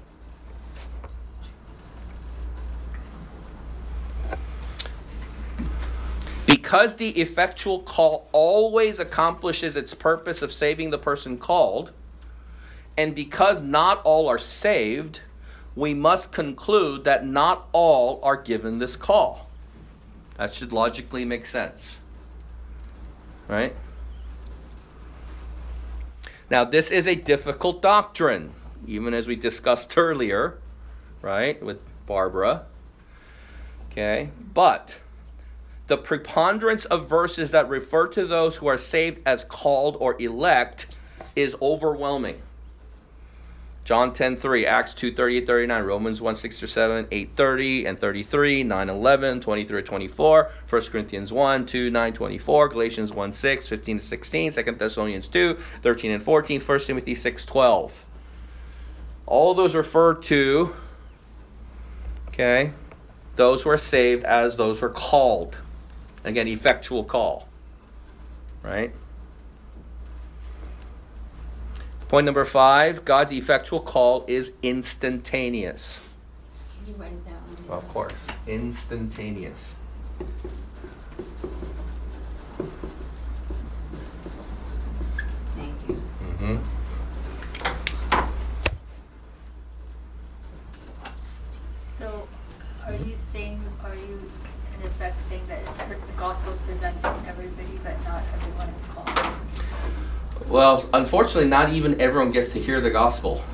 Because the effectual call always accomplishes its purpose of saving the person called, and because not all are saved, we must conclude that not all are given this call. That should logically make sense. Right? Now, this is a difficult doctrine, even as we discussed earlier, right, with Barbara. Okay? But the preponderance of verses that refer to those who are saved as called or elect is overwhelming. John ten three, Acts two thirty-eight thirty-nine, Romans one six through seven, eight thirty and thirty-three, nine eleven, twenty-three twenty-four, First Corinthians one, two, nine, twenty-four, Galatians one six, fifteen to sixteen, Second Thessalonians two, thirteen and fourteen, First Timothy six twelve. All those refer to, okay, those who are saved as those who are called. Again, effectual call. Right? Point number five, God's effectual call is instantaneous. Can you write it down? Well, of course. Instantaneous. Thank you. Mm-hmm. So, are you saying, are you in effect saying that it's, the gospel is presented to everybody, but not everyone is called? Well, unfortunately, not even everyone gets to hear the gospel.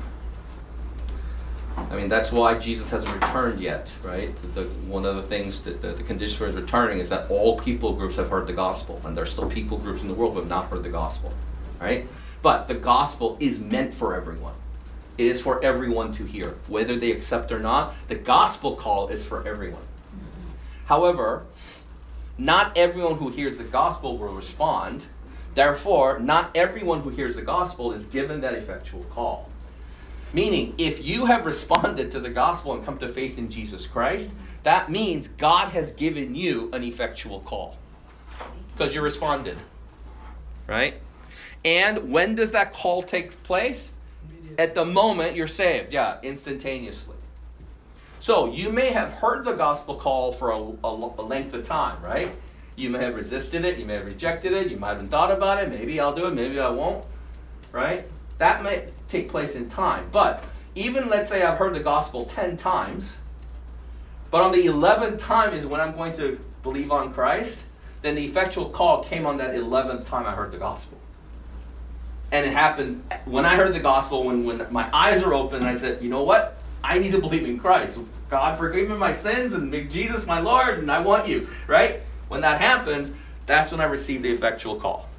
I mean, that's why Jesus hasn't returned yet, right? The, the, one of the things, that the, the condition for his returning is that all people groups have heard the gospel, and there's still people groups in the world who have not heard the gospel, right? But the gospel is meant for everyone. It is for everyone to hear, whether they accept or not. The gospel call is for everyone. Mm-hmm. However, not everyone who hears the gospel will respond. Therefore, not everyone who hears the gospel is given that effectual call. Meaning, if you have responded to the gospel and come to faith in Jesus Christ, that means God has given you an effectual call. Because you responded. Right? And when does that call take place? At the moment you're saved. Yeah, instantaneously. So, you may have heard the gospel call for a, a, a length of time, right? You may have resisted it, you may have rejected it, you might have thought about it, maybe I'll do it, maybe I won't, right? That may take place in time. But even let's say I've heard the gospel ten times, but on the eleventh time is when I'm going to believe on Christ, then the effectual call came on that eleventh time I heard the gospel. And it happened when I heard the gospel, when, when my eyes are open and I said, you know what? I need to believe in Christ. God, forgive me my sins and make Jesus my Lord, and I want you, right? When that happens, that's when I receive the effectual call.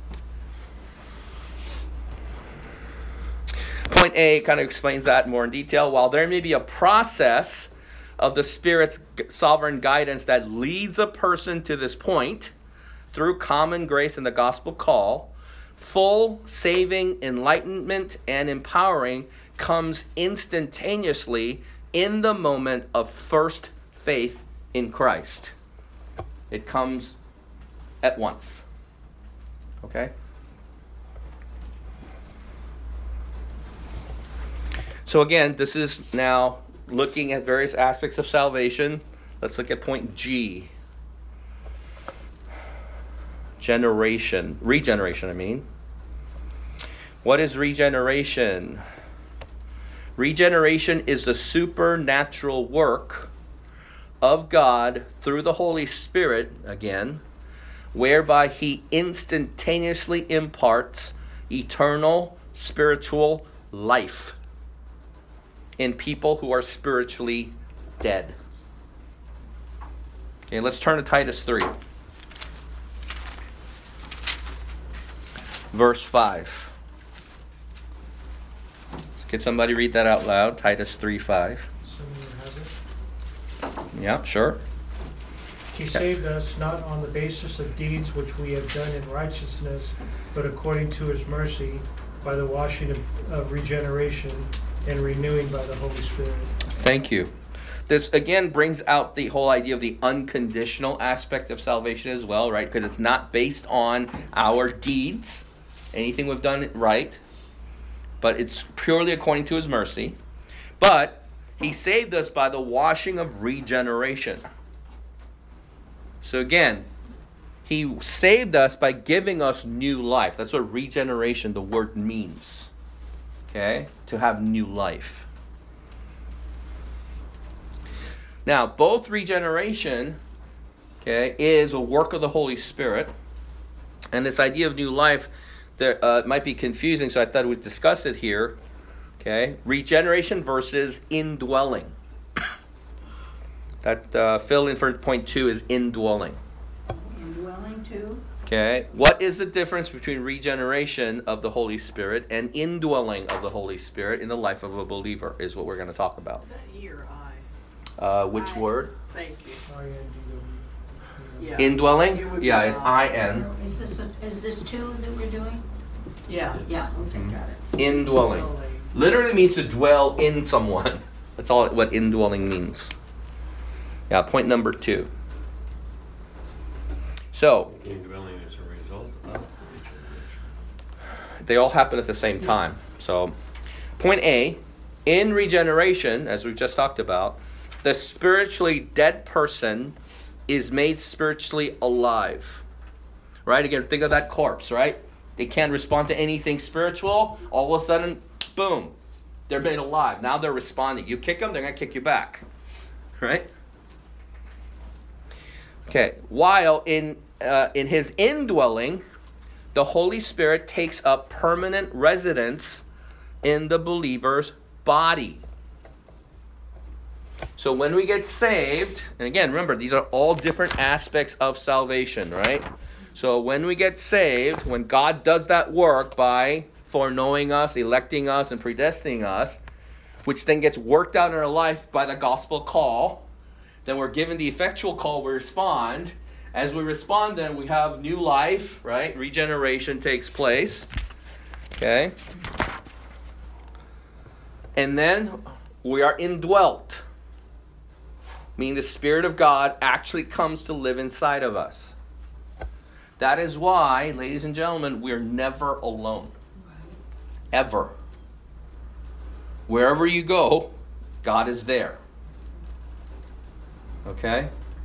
Point A kind of explains that more in detail. While there may be a process of the Spirit's sovereign guidance that leads a person to this point through common grace and the gospel call, full saving enlightenment and empowering comes instantaneously in the moment of first faith in Christ. It comes at once. Okay? So again, this is now looking at various aspects of salvation. Let's look at point G. Generation. Regeneration, I mean. What is regeneration? Regeneration is the supernatural work of God through the Holy Spirit, again, whereby he instantaneously imparts eternal spiritual life in people who are spiritually dead. Okay, let's turn to Titus three. Verse five. Could somebody read that out loud? Titus three five. Someone has it. Yeah, sure. He saved us not on the basis of deeds which we have done in righteousness, but according to his mercy, by the washing of, of regeneration and renewing by the Holy Spirit. Thank you. This again brings out the whole idea of the unconditional aspect of salvation as well, right? Because it's not based on our deeds, anything we've done right, but it's purely according to his mercy. But he saved us by the washing of regeneration. So again, he saved us by giving us new life. That's what regeneration, the word, means. Okay? To have new life. Now, both regeneration, okay, is a work of the Holy Spirit. And this idea of new life, there uh, might be confusing, so I thought we'd discuss it here. Okay? Regeneration versus indwelling. That uh, fill in for point two is indwelling. Indwelling too? Okay. What is the difference between regeneration of the Holy Spirit and indwelling of the Holy Spirit in the life of a believer is what we're going to talk about. Is that E or I? Uh, which I. word? Thank you. I N D W. Yeah. Indwelling? It would be Yeah, it's I. I N. Is this, a- is this two that we're doing? Yeah. Yeah, okay, got it. Indwelling. Literally means to dwell in someone. That's all what indwelling means. Yeah, point number two. So, Indwelling is a result of regeneration. they all happen at the same time. So, point A, in regeneration, as we've just talked about, the spiritually dead person is made spiritually alive. Right? Again, think of that corpse, right? They can't respond to anything spiritual. All of a sudden, boom, they're made alive. Now they're responding. You kick them, they're going to kick you back. Right? Okay, while in uh, in his indwelling, the Holy Spirit takes up permanent residence in the believer's body. So when we get saved, and again, remember, these are all different aspects of salvation, right? So when we get saved, when God does that work by foreknowing us, electing us, and predestining us, which then gets worked out in our life by the gospel call, then we're given the effectual call, we respond. As we respond, then we have new life, right? Regeneration takes place. Okay? And then we are indwelt, meaning the Spirit of God actually comes to live inside of us. That is why, ladies and gentlemen, we're never alone. Ever. Wherever you go, God is there. Okay?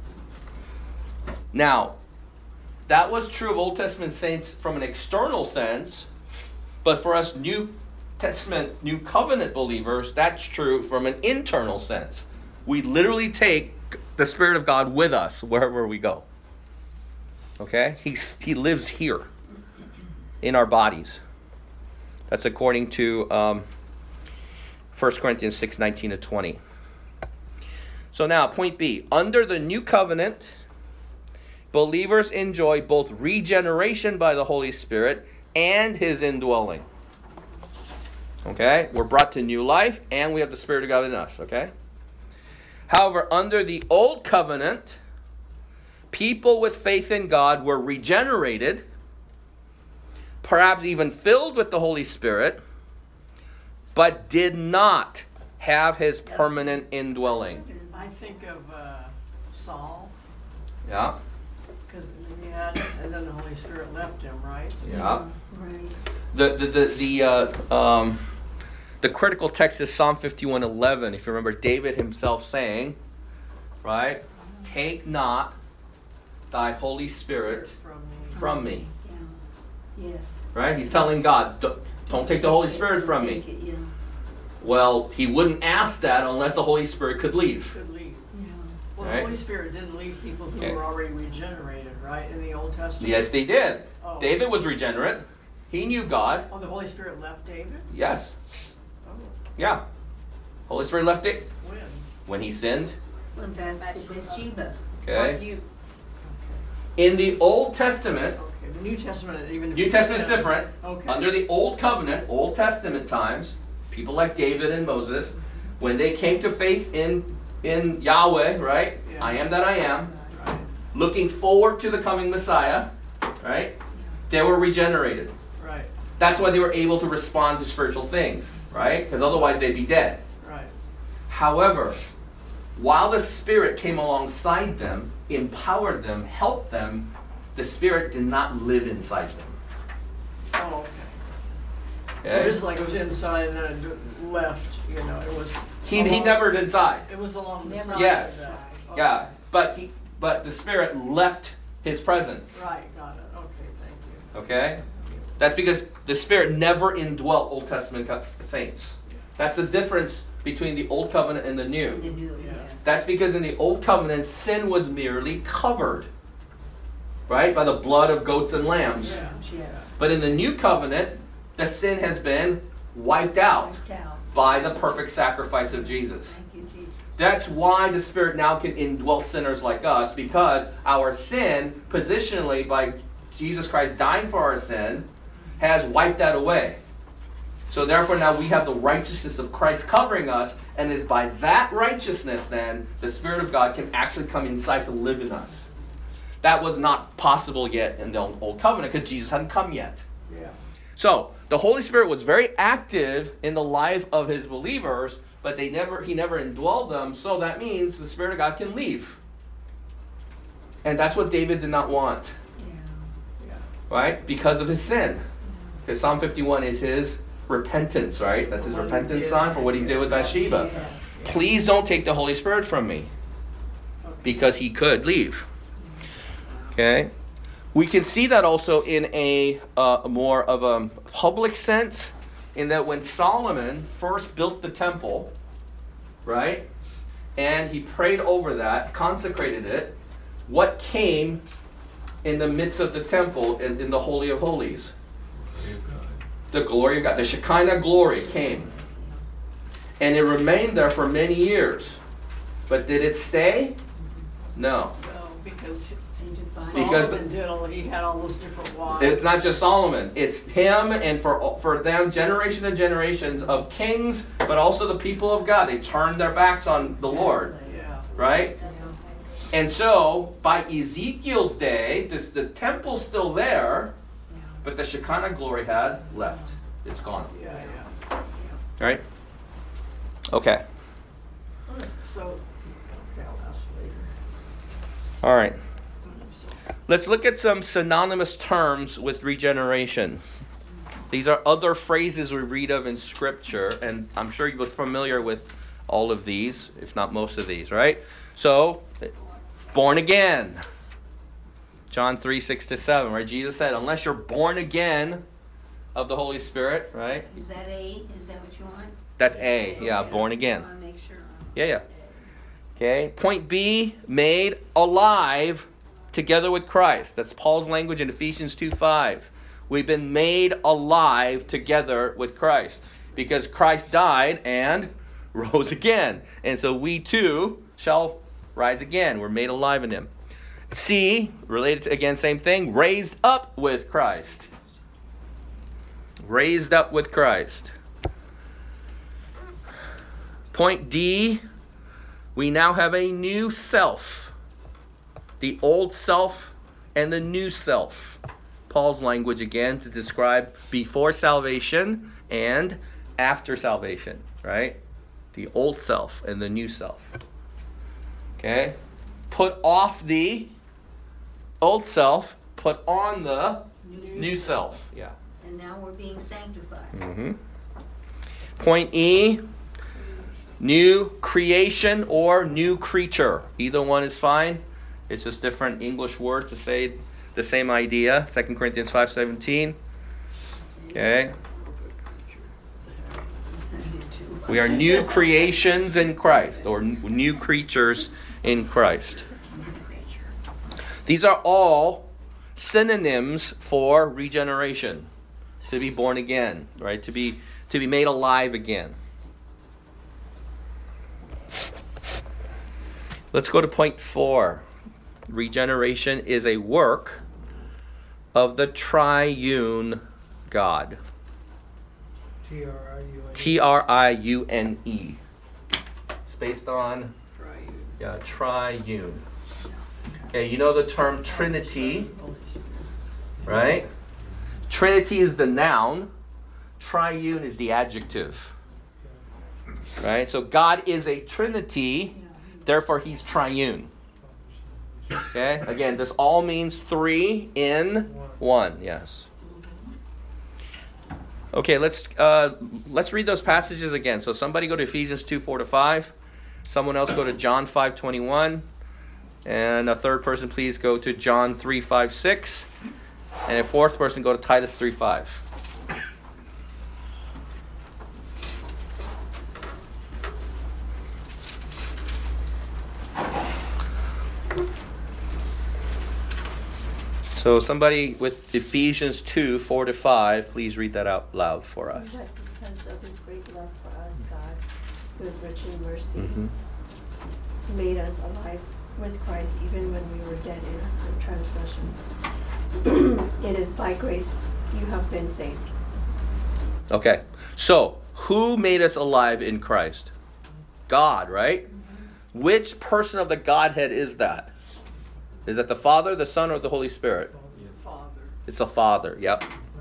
Now, that was true of Old Testament saints from an external sense, but for us New Testament, New Covenant believers, that's true from an internal sense. We literally take the Spirit of God with us wherever we go. Okay? He's, he lives here in our bodies. That's according to um, First Corinthians six nineteen to twenty. So now, point B. Under the new covenant, believers enjoy both regeneration by the Holy Spirit and his indwelling. Okay? We're brought to new life, and we have the Spirit of God in us. Okay? However, under the old covenant, people with faith in God were regenerated, perhaps even filled with the Holy Spirit, but did not have his permanent indwelling. I think of uh, Saul, Yeah. because he had, and then the Holy Spirit left him, right? Yeah. Right. The the the the uh, um the critical text is Psalm fifty-one eleven. If you remember David himself saying, right, "Take not thy Holy Spirit From me. from me." Yeah. Yes. Right? He's telling God, "Don't, don't take the Holy Spirit from me." Take it, yeah. Well, he wouldn't ask that unless the Holy Spirit could leave. Could leave. Yeah. Well, Right. the Holy Spirit didn't leave people who Okay. were already regenerated, right, in the Old Testament? Yes, they did. Oh. David was regenerate. He knew God. Oh, the Holy Spirit left David? Yes. Oh. Yeah. Holy Spirit left it When? when he sinned. Went back to Bathsheba. Okay. What you- In the Old Testament, Okay, the New Testament even. New Testament's different. Okay. Under the Old Covenant, Old Testament times, people like David and Moses, when they came to faith in in Yahweh, right? Yeah. I am that I am, Right, looking forward to the coming Messiah, right? They were regenerated. right, That's why they were able to respond to spiritual things, right? Because otherwise they'd be dead. right. However, while the Spirit came alongside them, empowered them, helped them, the Spirit did not live inside them. Oh, okay. So Okay? it's like it was inside and then it left, you know, it was. He, he along- never was inside. It was along the Never side. Yes. of that. Okay. Yeah, but he, but the Spirit left his presence. Right, got it, okay, thank you. Okay? That's because the Spirit never indwelt Old Testament co- saints. That's the difference between the Old Covenant and the The New. new, Yeah. yes. That's because in the Old Covenant, sin was merely covered, right, by the blood of goats and lambs. Yeah. Yes. But in the New Covenant, the sin has been wiped out Wiped out. by the perfect sacrifice of Jesus. Thank you, Jesus. That's why the Spirit now can indwell sinners like us, because our sin, positionally by Jesus Christ dying for our sin, has wiped that away. So therefore now we have the righteousness of Christ covering us, and it's by that righteousness then the Spirit of God can actually come inside to live in us. That was not possible yet in the Old Covenant because Jesus hadn't come yet. Yeah. So the Holy Spirit was very active in the life of his believers, but they never he never indwelled them, so that means the Spirit of God can leave. And that's what David did not want, Yeah. Yeah. right? Because of his sin. Because Psalm fifty-one is his repentance, right? That's his For what he repentance did. song for what he did with Bathsheba. Yes. Please don't take the Holy Spirit from me, Okay. because he could leave. Okay? We can see that also in a uh, more of a public sense, in that when Solomon first built the temple, right, and he prayed over that, consecrated it, what came in the midst of the temple in, in the Holy of Holies? The glory of God. The Shekinah glory came. And it remained there for many years. But did it stay? No. No, because And to find- Because- Solomon did all, he had all those different wives. It's not just Solomon. It's him, and for for them, generation and generations of kings, but also the people of God. They turned their backs on the Lord, Yeah. right? And so, by Ezekiel's day, this, the temple's still there, but the Shekinah glory had left. It's gone. Yeah, yeah. Right? Okay. So, okay, I'll ask later. All right. I'm sorry. Let's look at some synonymous terms with regeneration. These are other phrases we read of in Scripture, and I'm sure you're familiar with all of these, if not most of these, right? So, born again. John three, six to seven, right? Jesus said, unless you're born again of the Holy Spirit, right? Is that A? Is that what you want? That's A, yeah, Okay. born again. I want to make sure. Yeah, yeah. Okay. Point B, made alive together with Christ. That's Paul's language in Ephesians two five. We've been made alive together with Christ because Christ died and rose again. And so we too shall rise again. We're made alive in him. C, related to, again, same thing, raised up with Christ. Raised up with Christ. Point D, we now have a new self. The old self and the new self. Paul's language again to describe before salvation and after salvation, right? The old self and the new self. Okay? Put off the old self, put on the New new self. Yeah. And now we're being sanctified. Mm-hmm. Point E, new creation or new creature. Either one is fine. It's just different English words to say the same idea. Second Corinthians five seventeen. Okay. I did too. We are new creations in Christ, or n- new creatures in Christ. These are all synonyms for regeneration. To be born again, right? To be to be made alive again. Let's go to point four. Regeneration is a work of the triune God. T R I U N E. T R I U N E. It's based on, Triune. yeah, triune. Okay, you know the term Trinity, right? Trinity is the noun. Triune is the adjective. Right? So God is a Trinity, therefore He's triune. Okay? Again, this all means three in one. Yes. Okay, let's uh, let's read those passages again. So somebody go to Ephesians two, four to five. Someone else go to John five, twenty-one. And a third person please go to John three, five, six. And a fourth person go to Titus three, five. So somebody with Ephesians two, four to five, please read that out loud for us. But because of his great love for us, God, who is rich in mercy, Mm-hmm. made us alive with Christ even when we were dead in our transgressions. It is by grace you have been saved. Okay, so who made us alive in Christ? God, right? Mm-hmm. Which person of the Godhead is that? Is that the Father, the Son, or the Holy Spirit? Father. It's the Father, yep.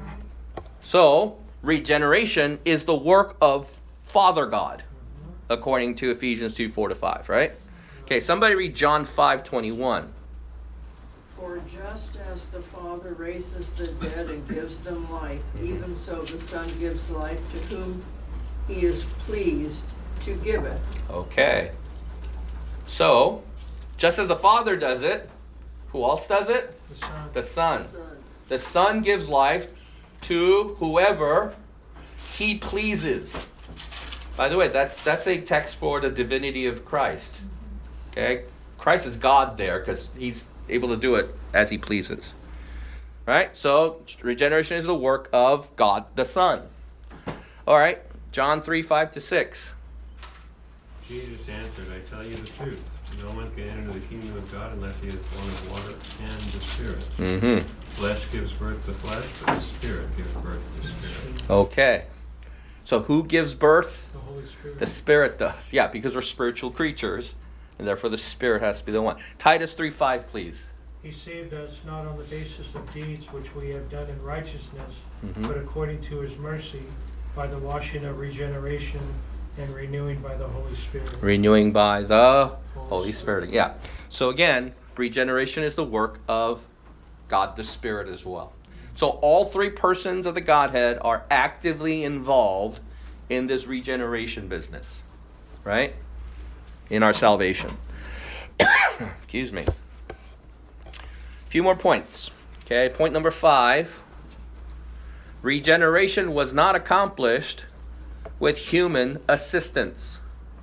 So, regeneration is the work of Father God, according to Ephesians two, four to five, right? Okay, somebody read John five, twenty-one. For just as the Father raises the dead and gives them life, even so the Son gives life to whom He is pleased to give it. Okay. So, just as the Father does it, who else does it? The Son. The Son. Son. The Son gives life to whoever He pleases. By the way, that's that's a text for the divinity of Christ. Okay? Christ is God there because He's able to do it as He pleases. Right? So, regeneration is the work of God the Son. All right. John three, five to six. Jesus answered, I tell you the truth. No one can enter the kingdom of God unless he is born of water and the Spirit. Mm-hmm. Flesh gives birth to flesh, but the Spirit gives birth to spirit. Okay. So who gives birth? The Holy Spirit. The Spirit does. Yeah, because we're spiritual creatures, and therefore the Spirit has to be the one. Titus three, five, please. He saved us not on the basis of deeds which we have done in righteousness, Mm-hmm. but according to His mercy, by the washing of regeneration and renewing by the Holy Spirit. Renewing by the Holy Holy Spirit. Yeah. So again, regeneration is the work of God the Spirit as well. So all three persons of the Godhead are actively involved in this regeneration business, right? In our salvation. Excuse me. A few more points. Okay, point number five. Regeneration was not accomplished with human assistance.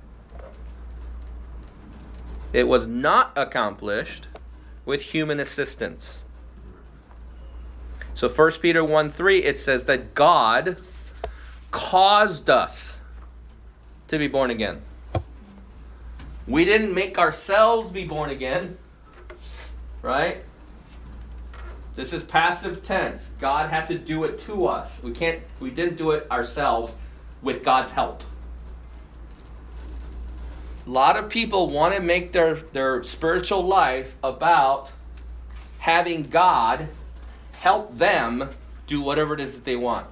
It was not accomplished with human assistance. So First Peter one three, it says that God caused us to be born again. We didn't make ourselves be born again, right? This is passive tense. God had to do it to us. We can't, we didn't do it ourselves with God's help. A lot of people want to make their, their spiritual life about having God help them do whatever it is that they want.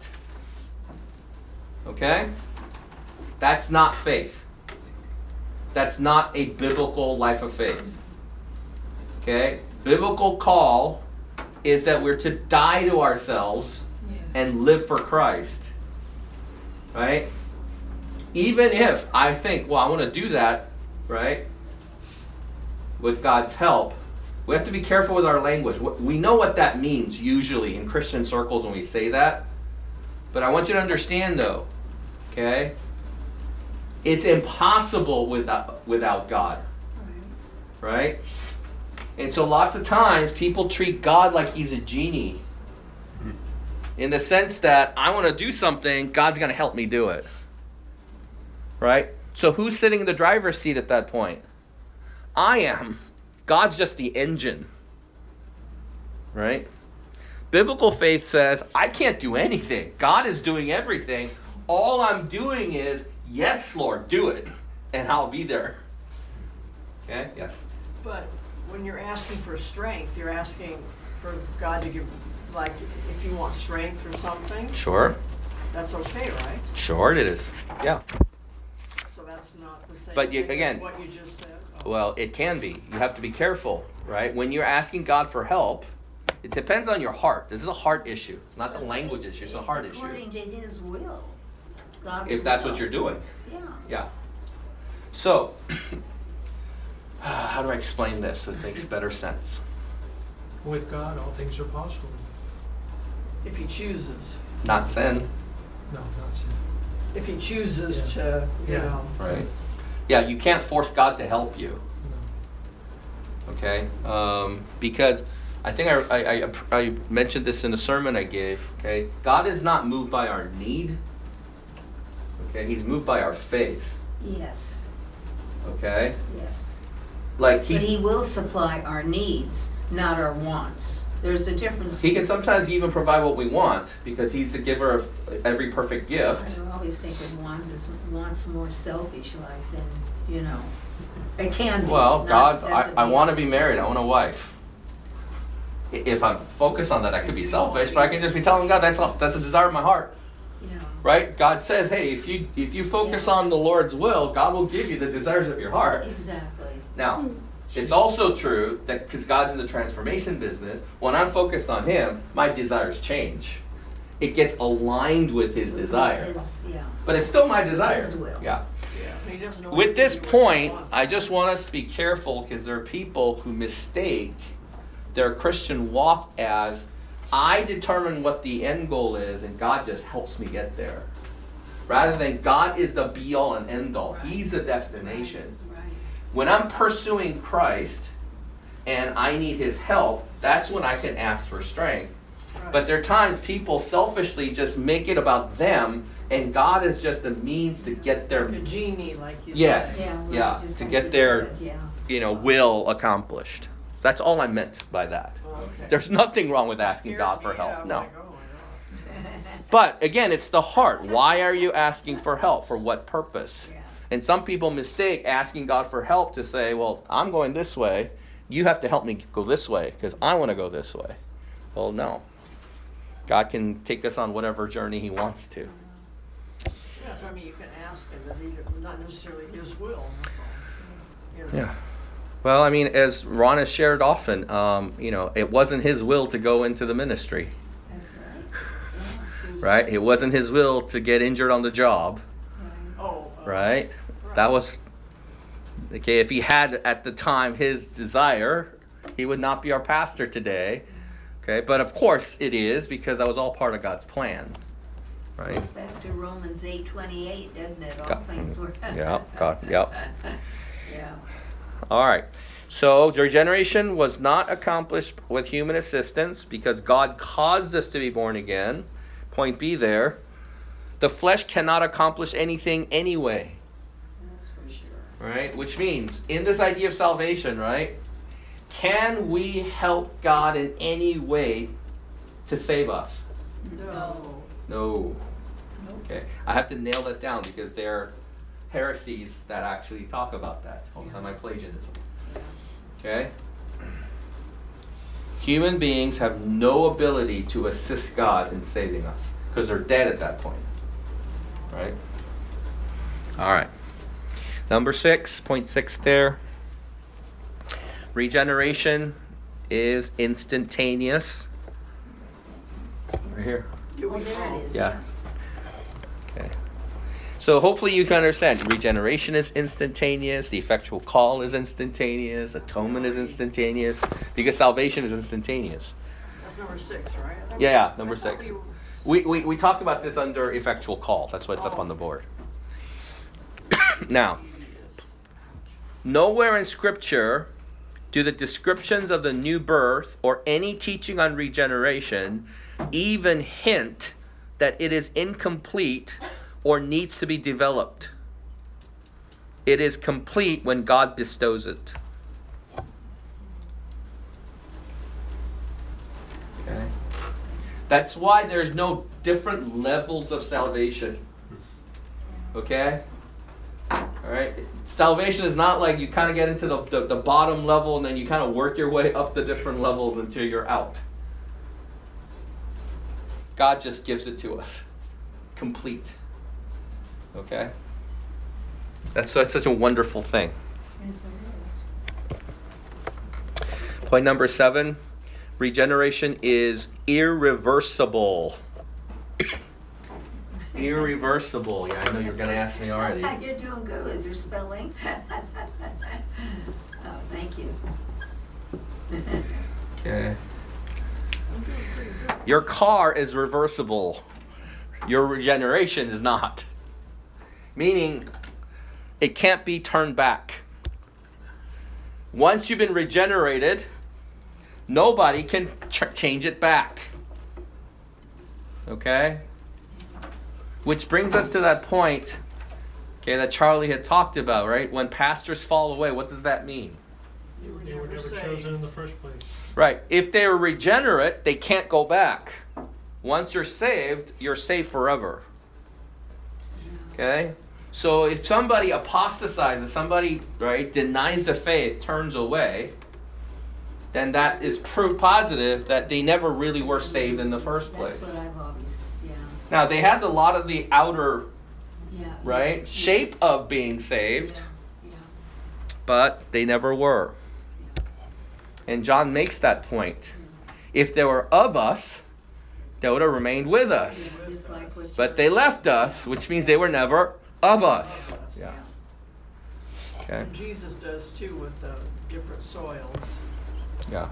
Okay? That's not faith. That's not a biblical life of faith. Okay? Biblical call is that we're to die to ourselves and live for Christ. Right? Even if I think, well, I want to do that, right, with God's help, we have to be careful with our language. We know what that means usually in Christian circles when we say that. But I want you to understand, though, okay, it's impossible without, without God. Right? And so lots of times people treat God like He's a genie. In the sense that I want to do something, God's going to help me do it. Right? So who's sitting in the driver's seat at that point? I am. God's just the engine. Right? Biblical faith says, I can't do anything. God is doing everything. All I'm doing is, yes, Lord, do it. And I'll be there. Okay? Yes. But when you're asking for strength, you're asking for God to give, like, if you want strength or something, Sure. that's okay, right? Sure it is. Yeah. So that's not the same But you- thing again- as what you just said? Oh. Well, it can be. You have to be careful, right? When you're asking God for help, it depends on your heart. This is a heart issue. It's not the language issue. It's a heart issue. According to his will. God's If that's will. what you're doing. Yeah. Yeah. So, how do I explain this so it makes better sense? With God, all things are possible. If he chooses, Not sin, No, not sin. if he chooses Yes. to, you Yeah. know. right? Yeah, you can't force God to help you. No. Okay, um, because I think I, I, I, I mentioned this in a sermon I gave. Okay, God is not moved by our need. Okay, He's moved by our faith. Yes, Okay, yes. like he But he will supply our needs, not our wants. There's a difference. he can sometimes even provide what we want because He's the giver of every perfect gift. I always think of wants as wants more selfish like than, you know. It can be. Well, not- God, doesn't I, I mean want to all be the married. I time. want a wife. I- If I'm focused on that, I could be selfish, but I can just be telling God that's a, that's a desire of my heart. Yeah. Right? God says, hey, if you if you focus Yeah. on the Lord's will, God will give you the desires of your heart. Exactly. Now, it's also true that because God's in the transformation business, when I'm focused on Him, my desires change. It gets aligned with His desire. His- yeah. But it's still my desire. His will. Yeah. Yeah. He doesn't always With this give you what you point, want. I just want us to be careful because there are people who mistake their Christian walk as I determine what the end goal is and God just helps me get there. Rather than God is the be all and end all. Right. He's the destination. Right. When I'm pursuing Christ and I need His help, that's when I can ask for strength. Right. But there are times people selfishly just make it about them and God is just a means to get their, Like a genie, like you Yes. said. Yeah. well, Yeah, just to like get you their- said, yeah. you know, will accomplished. That's all I meant by that. Okay. There's nothing wrong with asking Scared God for me. help. I'm No. like, oh my God. But again, it's the heart. Why are you asking for help? For what purpose? Yeah. And some people mistake asking God for help to say, well, I'm going this way. You have to help me go this way because I want to go this way. Well, no. God can take us on whatever journey He wants to. Yeah, so I mean, you can ask him, but he, not necessarily his will, that's all. You know. Yeah. Well, I mean, as Ron has shared often, um, you know, it wasn't his will to go into the ministry, That's right. right? It wasn't his will to get injured on the job, Oh. uh, right? That was, okay, if he had at the time his desire, he would not be our pastor today, okay? But of course it is because that was all part of God's plan, right? Goes back to Romans eight twenty-eight, doesn't it? All God- things work. yeah, God, yep. Yeah. All right. So the regeneration was not accomplished with human assistance because God caused us to be born again. Point B there. The flesh cannot accomplish anything anyway. That's for sure. Right? Which means, in this idea of salvation, right? Can we help God in any way to save us? No. No. Okay. I have to nail that down because there are heresies that actually talk about that. It's called Yeah. semi-Pelagianism. Okay? Human beings have no ability to assist God in saving us because they're dead at that point. Right? All right. Number six, point six there. Regeneration is instantaneous. Right here. Do Oh, we there it is. Yeah. Okay. So hopefully you can understand. Regeneration is instantaneous. The effectual call is instantaneous. Atonement is instantaneous. Because salvation is instantaneous. That's number six, right? I thought Yeah, we- yeah, I number thought six. we- We, we, we talked about this under effectual call. That's why it's up on the board. Now, nowhere in Scripture do the descriptions of the new birth or any teaching on regeneration even hint that it is incomplete or needs to be developed. It is complete when God bestows it. That's why there's no different levels of salvation. Okay? Alright? Salvation is not like you kind of get into the, the, the bottom level and then you kind of work your way up the different levels until you're out. God just gives it to us. Complete. Okay? That's, that's such a wonderful thing. Yes, it is. Point number seven. Regeneration is irreversible. Irreversible. Yeah, I know you're going to ask me already. You're doing good with your spelling. Oh, thank you. Okay. Your car is reversible. Your regeneration is not. Meaning, it can't be turned back. Once you've been regenerated, nobody can ch- change it back. Okay? Which brings us to that point, okay, that Charlie had talked about, right? When pastors fall away, what does that mean? You were They were never never saved. chosen in the first place. Right. If they are regenerate, they can't go back. Once you're saved, you're saved forever. Okay? So if somebody apostatizes, somebody, right, denies the faith, turns away, then that is proof positive that they never really were saved in the first place. That's what I've always, yeah, Now, they had a lot of the outer, yeah. right, shape of being saved, Yeah, but they never were. And John makes that point. If they were of us, they would have remained with us. yeah. Just like what But you- they left us, which means they were never of us. Yeah. Okay. And Jesus does too with the different soils. Yeah.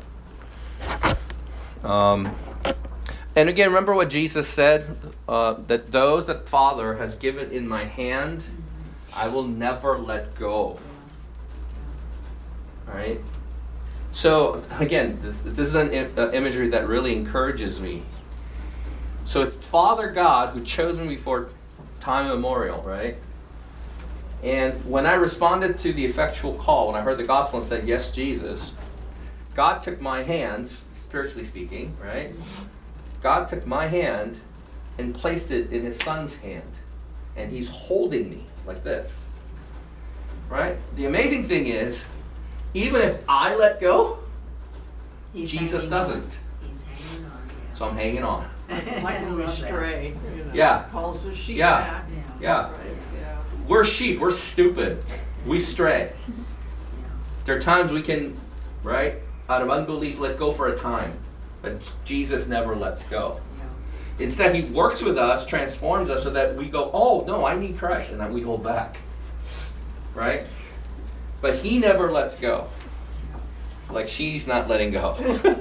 Um, and again, remember what Jesus said, uh, that those that Father has given in my hand, I will never let go. All right. So again, this, this is an im- uh, imagery that really encourages me. So it's Father God who chose me before time immemorial, right? And when I responded to the effectual call, when I heard the gospel and said, yes, Jesus, God took my hand, spiritually speaking, right? God took my hand and placed it in his son's hand. And he's holding me like this. Right? The amazing thing is, even if I let go, He's Jesus hanging on. doesn't. He's hanging on, yeah. So I'm hanging on. Like when we Love that. stray, you know. Yeah. Calls the sheep Yeah. back. Yeah. Right, yeah. We're sheep. We're stupid. We stray. Yeah. There are times we can, right, out of unbelief, let go for a time. But Jesus never lets go. Yeah. Instead, he works with us, transforms us so that we go, oh, no, I need Christ. And then we hold back. Right? But he never lets go. Like she's not letting go.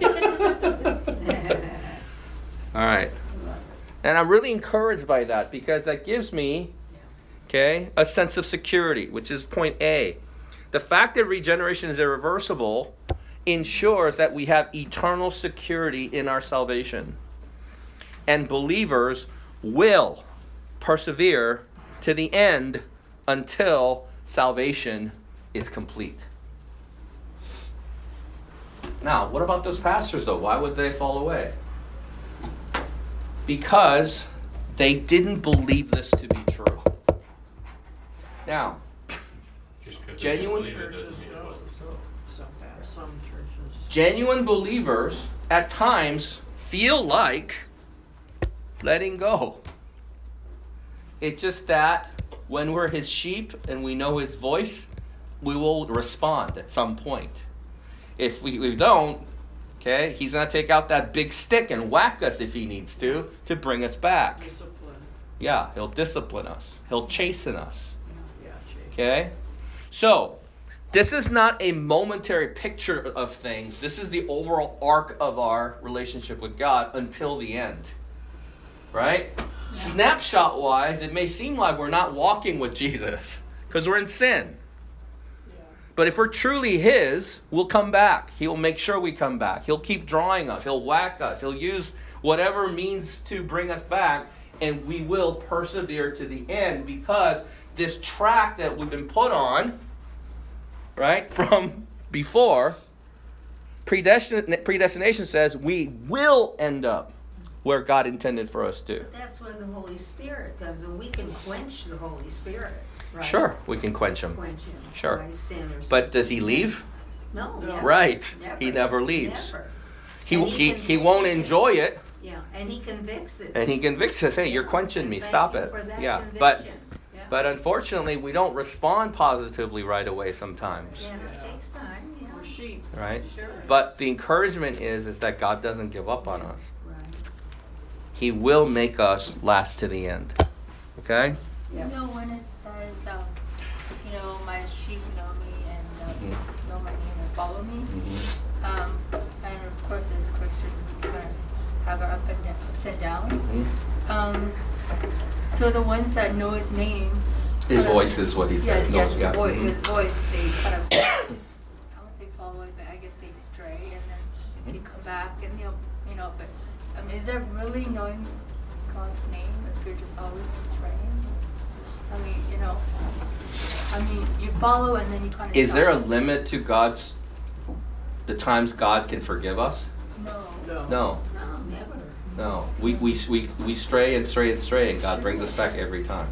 All right. And I'm really encouraged by that because that gives me, okay, a sense of security, which is point A. The fact that regeneration is irreversible ensures that we have eternal security in our salvation. And believers will persevere to the end until salvation is complete. Now, what about those pastors, though? Why would they fall away? Because they didn't believe this to be true. Now, Just 'cause Genuine they didn't believe it Churches doesn't mean it don't, wasn't so. so fast, some churches. genuine believers at times feel like letting go. It's just that when we're his sheep and we know his voice, we will respond at some point. If we, we don't, okay, he's going to take out that big stick and whack us if he needs to, to bring us back. Discipline. Yeah, he'll discipline us. He'll chasten us. Yeah, Chase. Okay? So, this is not a momentary picture of things. This is the overall arc of our relationship with God until the end. Right? Snapshot wise, it may seem like we're not walking with Jesus because we're in sin. But if we're truly his, we'll come back. He'll make sure we come back. He'll keep drawing us. He'll whack us. He'll use whatever means to bring us back. And we will persevere to the end because this track that we've been put on, right, from before, predestin- predestination says we will end up where God intended for us to. But that's where the Holy Spirit comes, and we can quench the Holy Spirit, right? Sure, we can quench him. Quench him. Sure. By sin or But does he something. leave? No, No. never. Right. Never. He never leaves. Never. He And he, he he won't convicts us. enjoy it, Yeah, and he convicts us. and he convicts us. Hey, you're Yeah, quenching and me. thank Stop you it. for that Yeah. But conviction. Yeah. but unfortunately, we don't respond positively right away sometimes. Yeah, it takes time, yeah. We're sheep. Right? Sure. But the encouragement is is that God doesn't give up on us. Right. He will make us last to the end. Okay? You know when it says, um, you know, my sheep know me and um, Mhm. know my name and follow me. Mm-hmm. Um, and of course, as Christians, we kind of have our up and down, ups and downs. Mm-hmm. Um, so the ones that know his name. His kind of- voice is what he said. Yeah, knows, yes, yeah. his, voice, Mhm. his voice. They kind of, I won't say follow it, but I guess they stray and then Mm-hmm. they come back and you know, you know. But I mean, is there really knowing God's name if you're just always straying? I mean, you know, I mean, you follow and then you kind of. Is there a limit to God's, the times God can forgive us? No. No. No. No, never. No. We, we, we, we stray and stray and stray, and God brings us back every time.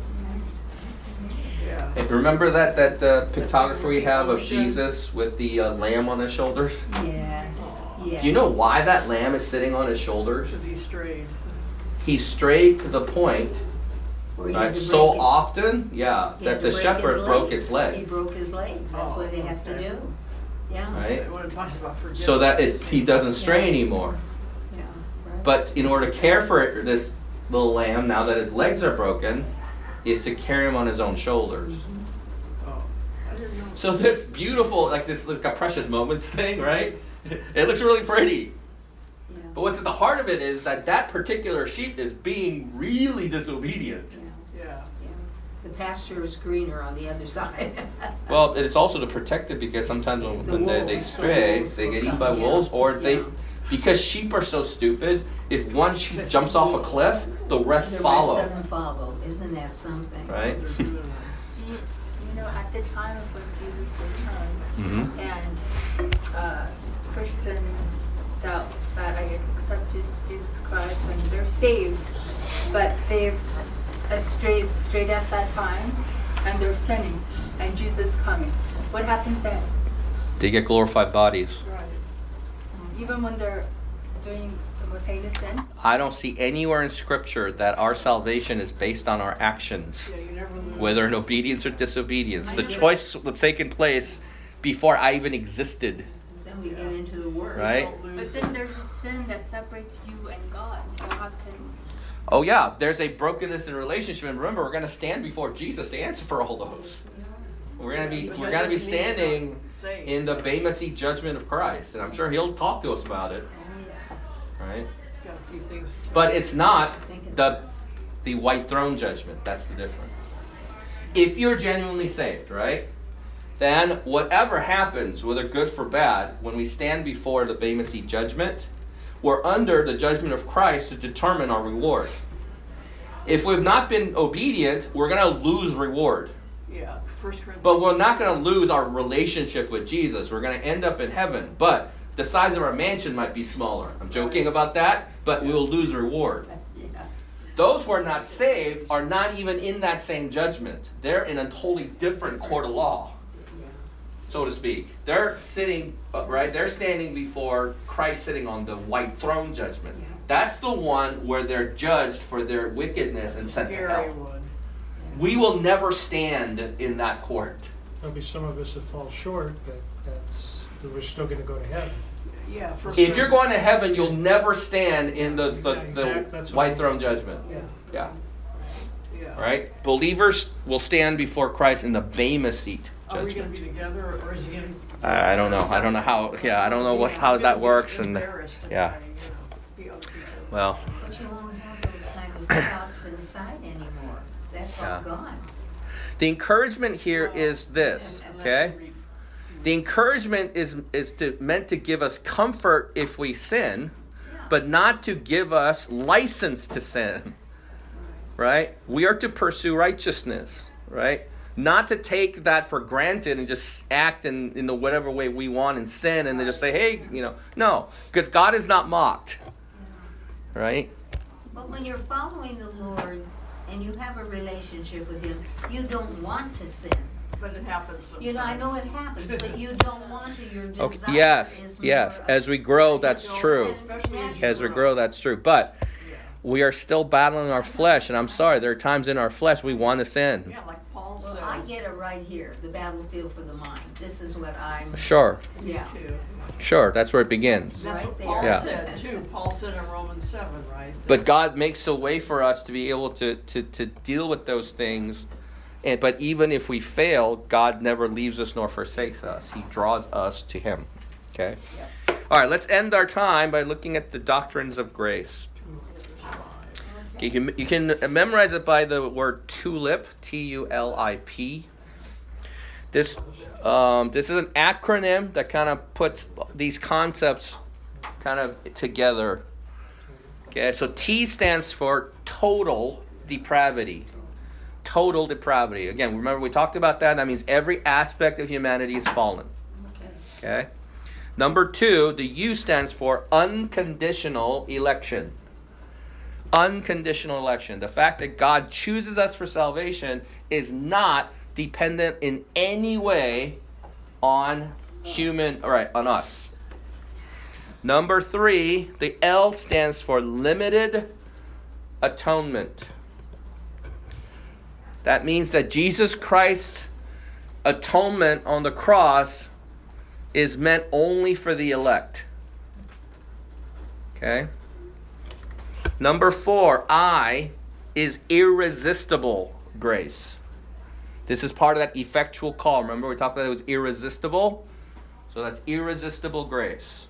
Yeah. Hey, remember that, that uh, pictographer we have of Jesus with the uh, lamb on his shoulders? Yes, yes. Do you know why that lamb is sitting on his shoulders? Because he strayed. He strayed to the point, Where he had right, to so break it. often, yeah, He had that to the break shepherd his broke legs. its leg. He broke his legs, that's Oh, what they have to okay. do. Yeah. Right? When it talks about forgiveness. So that it, he doesn't stray Yeah. anymore. Yeah, right. But in order to care for this little lamb, now that his legs are broken, is to carry him on his own shoulders. Oh, I didn't know. So this beautiful, like this like a precious moments thing, right? It looks really pretty. Yeah. But what's at the heart of it is that that particular sheep is being really disobedient. Yeah, Yeah. yeah. The pasture is greener on the other side. Well, it is also to protect it because sometimes when, The when they, they wolves, the stray, wolves they will get eaten come, by yeah, wolves, or they, yeah. because sheep are so stupid, if one sheep jumps off a cliff, the rest The follow. rest of them follow. Isn't that something? Right? They're doing that. You, you know, at the time of when Jesus returns, Mhm. and uh, Christians that, that I guess accept Jesus, Jesus Christ and they're saved, but they've uh, strayed, strayed at that time, and they're sinning, and Jesus is coming. What happens then? They get glorified bodies. Right. Even when they're doing the most heinous sin? I don't see anywhere in Scripture that our salvation is based on our actions, Yeah, you never lose. whether in obedience or disobedience. I The know. choice was taken place before I even existed. Then we get into the word. Right? Don't lose But it. then there's a sin that separates you and God, so how can... Oh yeah, there's a brokenness in relationship, and remember, we're going to stand before Jesus to answer for all those. We're going to be But we're that going to be doesn't mean you're standing not saved. in the Bema Seat judgment of Christ, and I'm sure He'll talk to us about it, Oh, yes. right? It's got a few things to But it's not Thinking. the the white throne judgment. That's the difference. If you're genuinely saved, right? Then whatever happens, whether good for bad, when we stand before the Bema Seat judgment, we're under the judgment of Christ to determine our reward. If we've not been obedient, we're going to lose reward. Yeah, First Corinthians. But we're not going to lose our relationship with Jesus. We're going to end up in heaven. But the size of our mansion might be smaller. I'm joking about that, but we will lose reward. Yeah. Those who are not saved are not even in that same judgment. They're in a totally different court of law, so to speak. They're sitting, uh, right? They're standing before Christ sitting on the white throne judgment. That's the one where they're judged for their wickedness and sent to Scary hell. one. We will never stand in that court. There'll be some of us that fall short, but that's, we're still gonna go to heaven. Yeah, First If you're Corinthians. going to heaven, you'll never stand in the, the, Exact- the that's what white I- throne judgment. Yeah. Yeah. Yeah. Right? Believers will stand before Christ in the Bema Seat Are we gonna judgment. be together, or is he gonna? I I don't know. I don't know how. Yeah, I don't know what's Yeah, how I'm that gonna be works. And embarrassed to yeah. try, you know, be other people. Well, But you won't have those kind of thoughts inside anymore. That's all Yeah. gone. the encouragement here is this. Unless Okay. you read- The encouragement is is to meant to give us comfort if we sin, but not to give us license to sin. Right? We are to pursue righteousness. Right? Not to take that for granted and just act in, in the whatever way we want and sin and then just say, hey, you know, no, because God is not mocked. Right? But when you're following the Lord and you have a relationship with Him, you don't want to sin. But it happens sometimes. You know, I know it happens, but you don't want to. Your desire Okay. Yes, is yes. more As we grow, You that's don't, true. especially as As you we grow, that's true. But Yeah. we are still battling our flesh, and I'm sorry, there are times in our flesh we want to sin. Yeah, like Paul Well, says. I get it right here, the battlefield for the mind. This is what I'm. Sure, Yeah. Too. sure. That's where it begins. That's Right what there. Paul Yeah. said too. Paul said in Romans seven, right? But God makes a way for us to be able to, to, to deal with those things. And, but even if we fail, God never leaves us nor forsakes us. He draws us to Him. Okay? All right, let's end our time by looking at the doctrines of grace. You can, you can memorize it by the word tulip, T U L I P. This, um, this is an acronym that kind of puts these concepts kind of together. Okay, so T stands for total depravity. Total depravity. Again, remember we talked about that. That means every aspect of humanity is fallen. Okay. Number two, the U stands for unconditional election. Unconditional election. The fact that God chooses us for salvation is not dependent in any way on human, all right, on us. Number three, the L stands for limited atonement. That means that Jesus Christ's atonement on the cross is meant only for the elect. Okay? Number four, I is irresistible grace. This is part of that effectual call. Remember we talked about it was irresistible? So that's irresistible grace.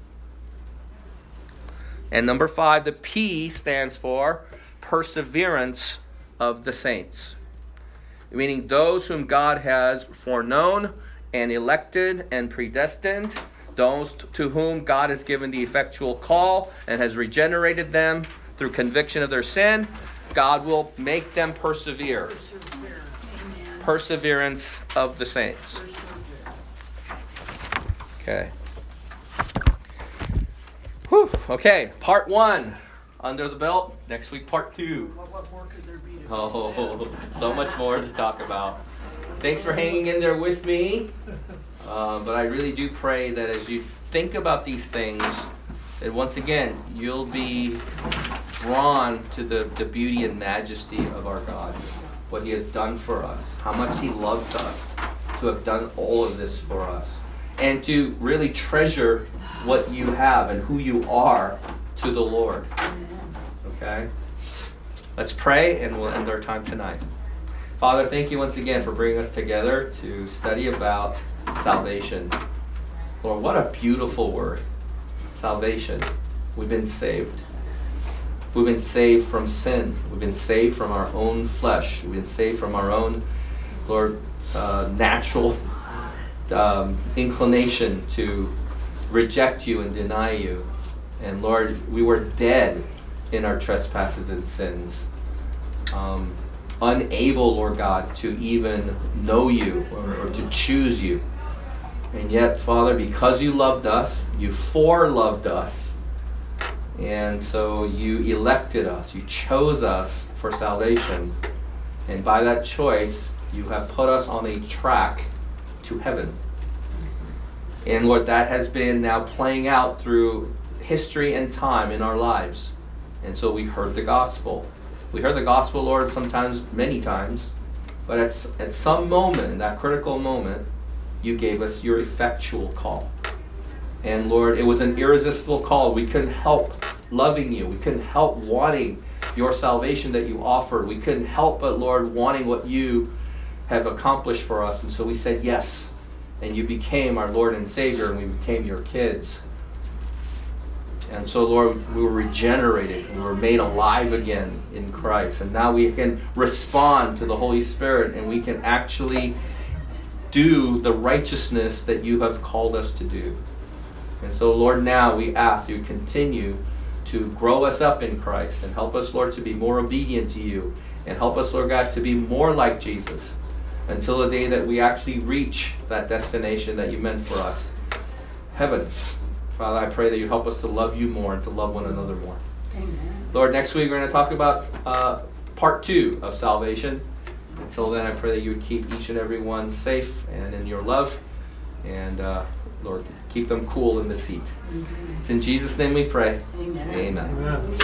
And number five, the P stands for perseverance of the saints. Meaning those whom God has foreknown and elected and predestined, those to whom God has given the effectual call and has regenerated them through conviction of their sin, God will make them persevere. Perseverance. Perseverance of the saints. Okay. Whew. Okay, part one under the belt. Next week, part two. What, what more could there be to Oh, so much more to talk about. Thanks for hanging in there with me. Uh, but I really do pray that as you think about these things, that once again, you'll be drawn to the, the beauty and majesty of our God. What He has done for us. How much He loves us to have done all of this for us. And to really treasure what you have and who you are to the Lord. Okay? Let's pray and we'll end our time tonight. Father, thank you once again for bringing us together to study about salvation. Lord, what a beautiful word. Salvation. We've been saved. We've been saved from sin. We've been saved from our own flesh. We've been saved from our own, Lord, uh, natural um, inclination to reject you and deny you. And Lord, we were dead in our trespasses and sins. Um, unable, Lord God, to even know you or, or to choose you. And yet, Father, because you loved us, you foreloved us, and so you elected us, you chose us for salvation. And by that choice, you have put us on a track to heaven. And Lord, that has been now playing out through history and time in our lives. And so we heard the gospel. We heard the gospel, Lord, sometimes, many times. But at, at some moment, that critical moment, you gave us your effectual call. And Lord, it was an irresistible call. We couldn't help loving you. We couldn't help wanting your salvation that you offered. We couldn't help but, Lord, wanting what you have accomplished for us. And so we said yes. And you became our Lord and Savior, and we became your kids. And so, Lord, we were regenerated. We were made alive again in Christ. And now we can respond to the Holy Spirit, and we can actually do the righteousness that you have called us to do. And so, Lord, now we ask you continue to grow us up in Christ and help us, Lord, to be more obedient to you. And help us, Lord God, to be more like Jesus until the day that we actually reach that destination that you meant for us, heaven. Father, I pray that you help us to love you more and to love one another more. Amen. Lord, next week we're going to talk about uh, part two of salvation. Until then, I pray that you would keep each and every one safe and in your love. And uh, Lord, keep them cool in this heat. Mhm. It's in Jesus' name we pray. Amen. Amen. Amen.